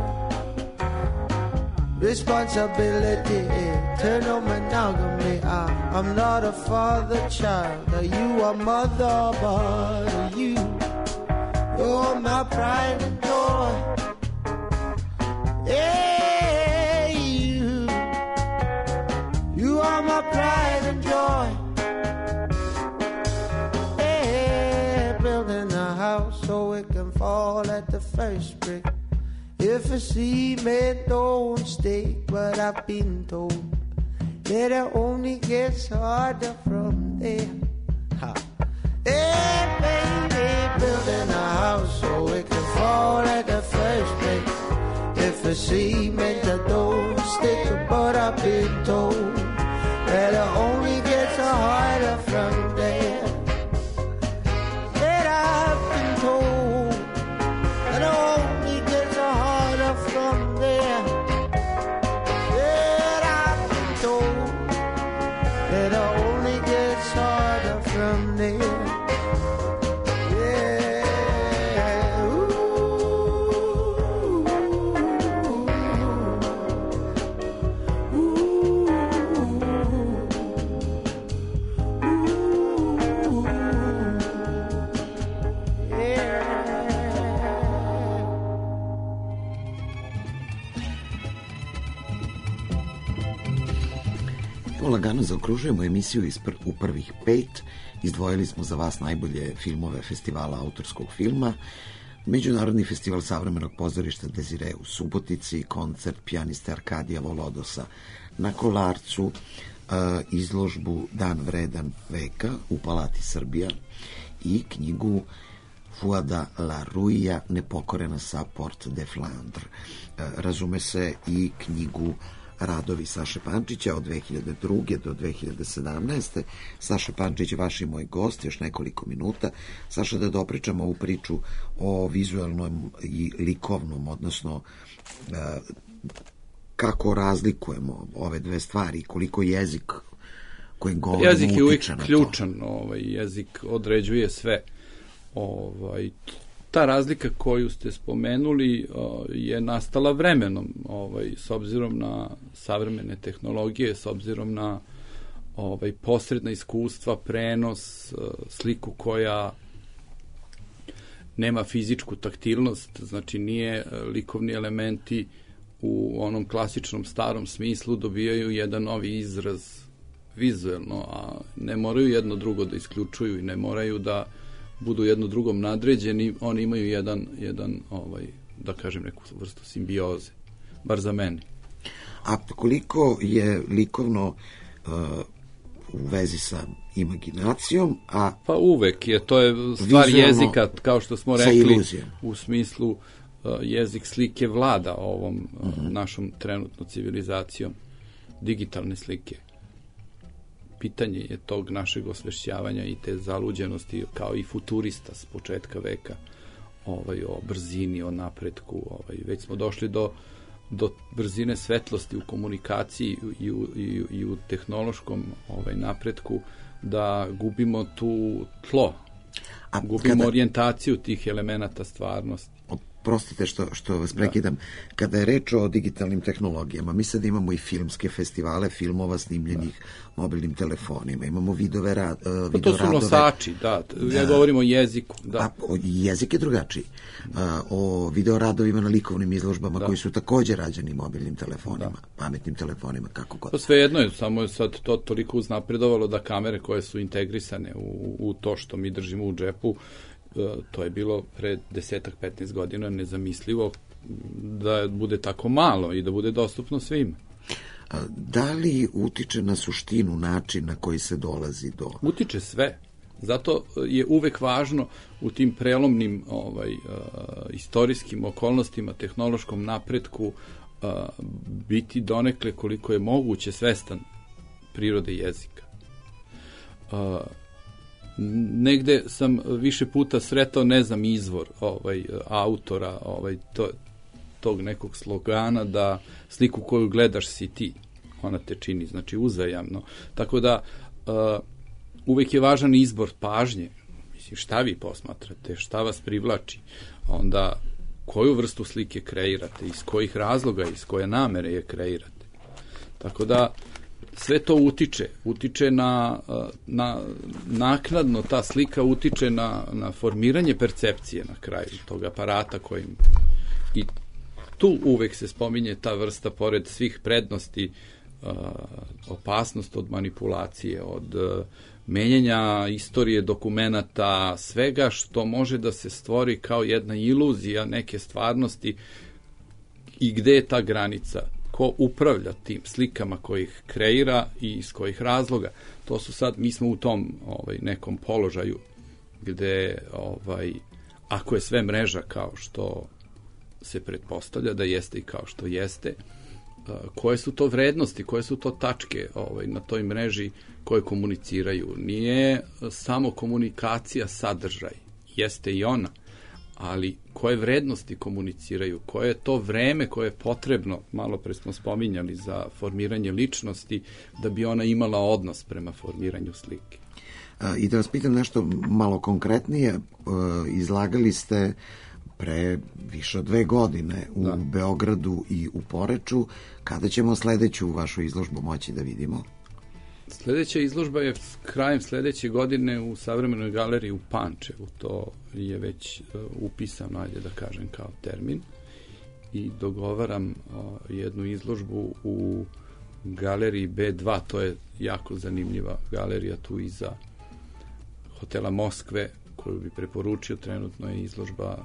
Responsibility, eternal monogamy. I'm not a father, child. You are mother, but you're my pride and joy. Yeah, you are my pride and joy. Yeah, building a house so it can fall at the first brick. If a cement don't stick, but I've been told that it only gets harder from there. Ha. Hey, baby, building a house so it can fall at the first brick. If a cement don't stick, but I've been told that it only gets harder from there. That I've been told that it only gets harder from there. That I've been told that it only gets harder from there. Lagano zaokružujemo emisiju u prvih 5. Izdvojili smo za vas najbolje filmove festivala autorskog filma, Međunarodni festival savremenog pozorišta Dezire u Subotici, koncert pijaniste Arkadija Volodosa na Kolarcu, izložbu Dan vredan veka u Palati Srbija i knjigu Fuada Laruija Nepokorena sa Porte de Flandre. Razume se i knjigu Radovi Saše Pančića od 2002. do 2017. Saša Pančić, vaš i moj gost, još nekoliko minuta. Saša, da dopričamo ovu priču o vizualnom i likovnom, odnosno kako razlikujemo ove dve stvari, koliko jezik kojim govorimo utiče na to. Jezik je uvijek ključan, jezik određuje sve. Ta razlika koju ste spomenuli je nastala vremenom, s obzirom na savremene tehnologije, s obzirom na posredna iskustva, prenos, sliku koja nema fizičku taktilnost, znači nije likovni elementi u onom klasičnom starom smislu dobijaju jedan novi izraz vizuelno, a ne moraju jedno drugo da isključuju i ne moraju da budu jedno drugom nadređeni, oni imaju jedan da kažem, neku vrstu simbioze, bar za mene. A koliko je likovno u vezi sa imaginacijom, pa uvek je, to je stvar jezika, kao što smo rekli, u smislu jezik slike vlada ovom našom trenutno civilizacijom digitalne slike. Pitanje je tog našeg osvešćavanja i te zaluđenosti kao i futurista s početka veka o brzini, o napretku, već smo došli do brzine svetlosti u komunikaciji i u tehnološkom napretku, da gubimo tu tlo, gubimo orijentaciju tih elemenata stvarnosti. Prostite što vas prekidam. Kada je reč o digitalnim tehnologijama, mi sad imamo i filmske festivale filmova snimljenih mobilnim telefonima, imamo videoradove. To su nosači, ja govorim o jeziku. Jezik je drugačiji. O videoradovima na likovnim izložbama koji su također rađeni mobilnim telefonima, pametnim telefonima, kako god. To svejedno je, samo je sad to toliko uznapredovalo da kamere koje su integrisane u to što mi držimo u džepu, to je bilo pre 10-15 godina nezamislivo da bude tako malo i da bude dostupno svima. Da li utiče na suštinu način na koji se dolazi do... Utiče sve. Zato je uvek važno u tim prelomnim istorijskim okolnostima, tehnološkom napretku biti donekle koliko je moguće svestan prirode jezika. Negde sam više puta sretao, ne znam, izvor autora tog nekog slogana da sliku koju gledaš si ti, ona te čini, znači uzajamno. Tako da uvek je važan izbor pažnje, mislim, šta vi posmatrate, šta vas privlači, onda koju vrstu slike kreirate, iz kojih razloga, iz koje namere je kreirate. Tako da sve to utiče na naknadno, ta slika utiče na formiranje percepcije na kraju tog aparata kojim, i tu uvek se spominje ta vrsta, pored svih prednosti, opasnost od manipulacije, od menjanja istorije dokumenata, svega što može da se stvori kao jedna iluzija neke stvarnosti i gde je ta granica, ko upravlja tim slikama kojih kreira i iz kojih razloga. To su sad, mi smo u tom nekom položaju gde ako je sve mreža kao što se pretpostavlja da jeste i kao što jeste, koje su to vrednosti, koje su to tačke na toj mreži koje komuniciraju. Nije samo komunikacija sadržaj, jeste i ona, ali koje vrednosti komuniciraju, koje je to vreme koje je potrebno, malo pre smo spominjali, za formiranje ličnosti, da bi ona imala odnos prema formiranju slike. I da vas pitam nešto malo konkretnije, izlagali ste pre više od 2 godine u Beogradu i u Poreču. Kada ćemo sledeću vašu izložbu moći da vidimo? Sledeća izložba je krajem sledeće godine u Savremenoj galeriji u Pančevu. To je već upisano, ajde da kažem, kao termin. I dogovaram jednu izložbu u galeriji B2. To je jako zanimljiva galerija tu iza hotela Moskve, koju bi preporučio. Trenutno je izložba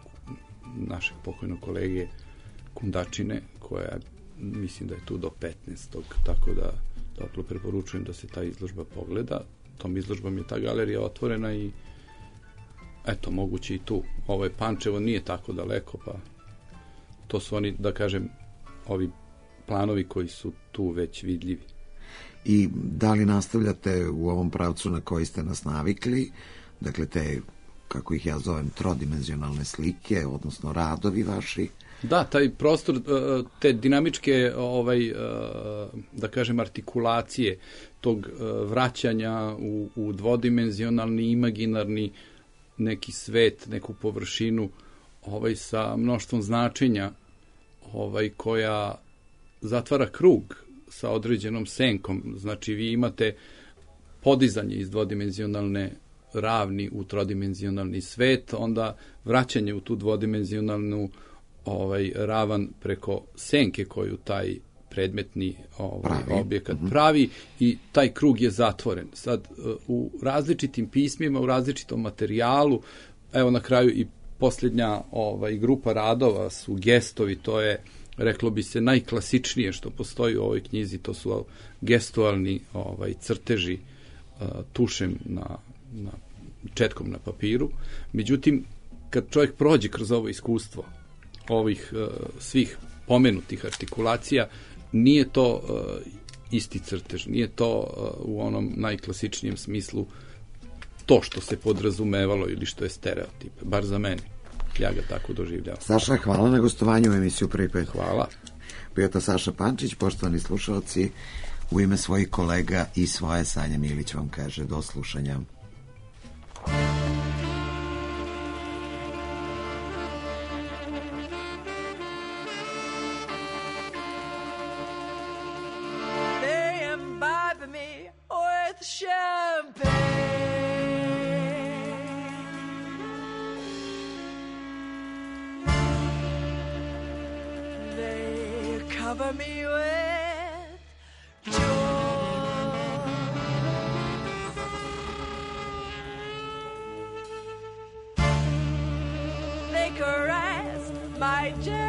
našeg pokojnog kolege Kundačine, koja mislim da je tu do 15. Tako da toplo preporučujem da se ta izložba pogleda. Tom izložbom je ta galerija otvorena i eto, moguće i tu. Ovo je Pančevo, nije tako daleko, pa to su oni, da kažem, ovi planovi koji su tu već vidljivi. I da li nastavljate u ovom pravcu na koji ste nas navikli, dakle te, kako ih ja zovem, trodimenzionalne slike, odnosno radovi vaši? Da, taj prostor, te dinamičke, da kažem, artikulacije tog vraćanja u dvodimenzionalni, imaginarni neki svet, neku površinu, sa mnoštvom značenja, koja zatvara krug sa određenom senkom. Znači, vi imate podizanje iz dvodimenzionalne ravni u trodimenzionalni svet, onda vraćanje u tu dvodimenzionalnu ravan preko senke koju taj predmetni objekat pravi i taj krug je zatvoren. Sad, u različitim pismima, u različitom materijalu, evo na kraju i posljednja grupa radova su gestovi, to je, reklo bi se, najklasičnije što postoji u ovoj knjizi, to su gestualni crteži tušem četkom na papiru. Međutim, kad čovjek prođe kroz ovo iskustvo ovih svih pomenutih artikulacija, nije to isti crtež, nije to u onom najklasičnijem smislu to što se podrazumevalo ili što je stereotip, bar za mene. Ja ga tako doživljavam. Saša, hvala na gostovanju u emisiju Prvi pet. Hvala. Bio to Saša Pančić, poštovani slušalci, u ime svojih kolega i svoje Sanja Milić vam kaže do slušanja. They imbibe me with champagne. They cover me with joy. They caress my gentle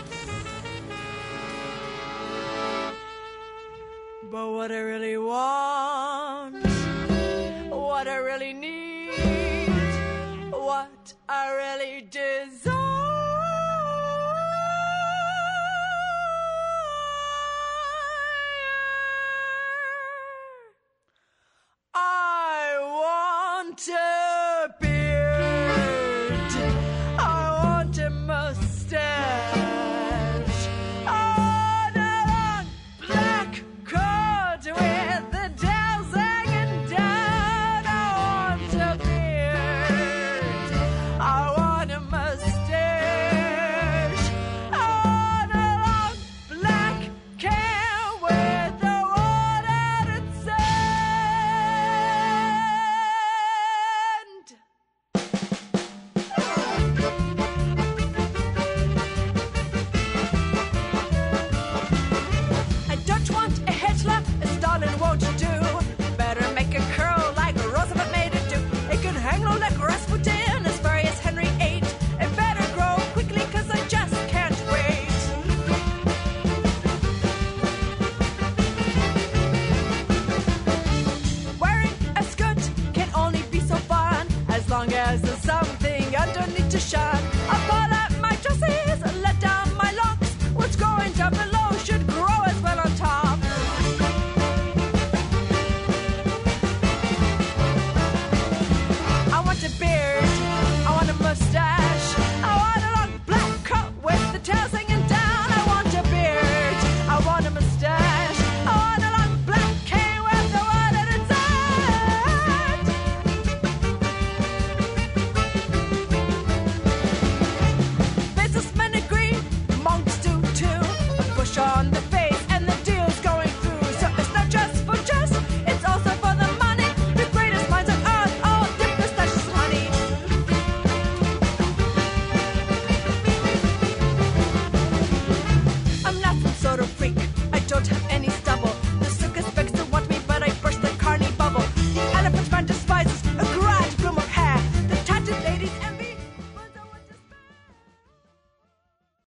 but what I really want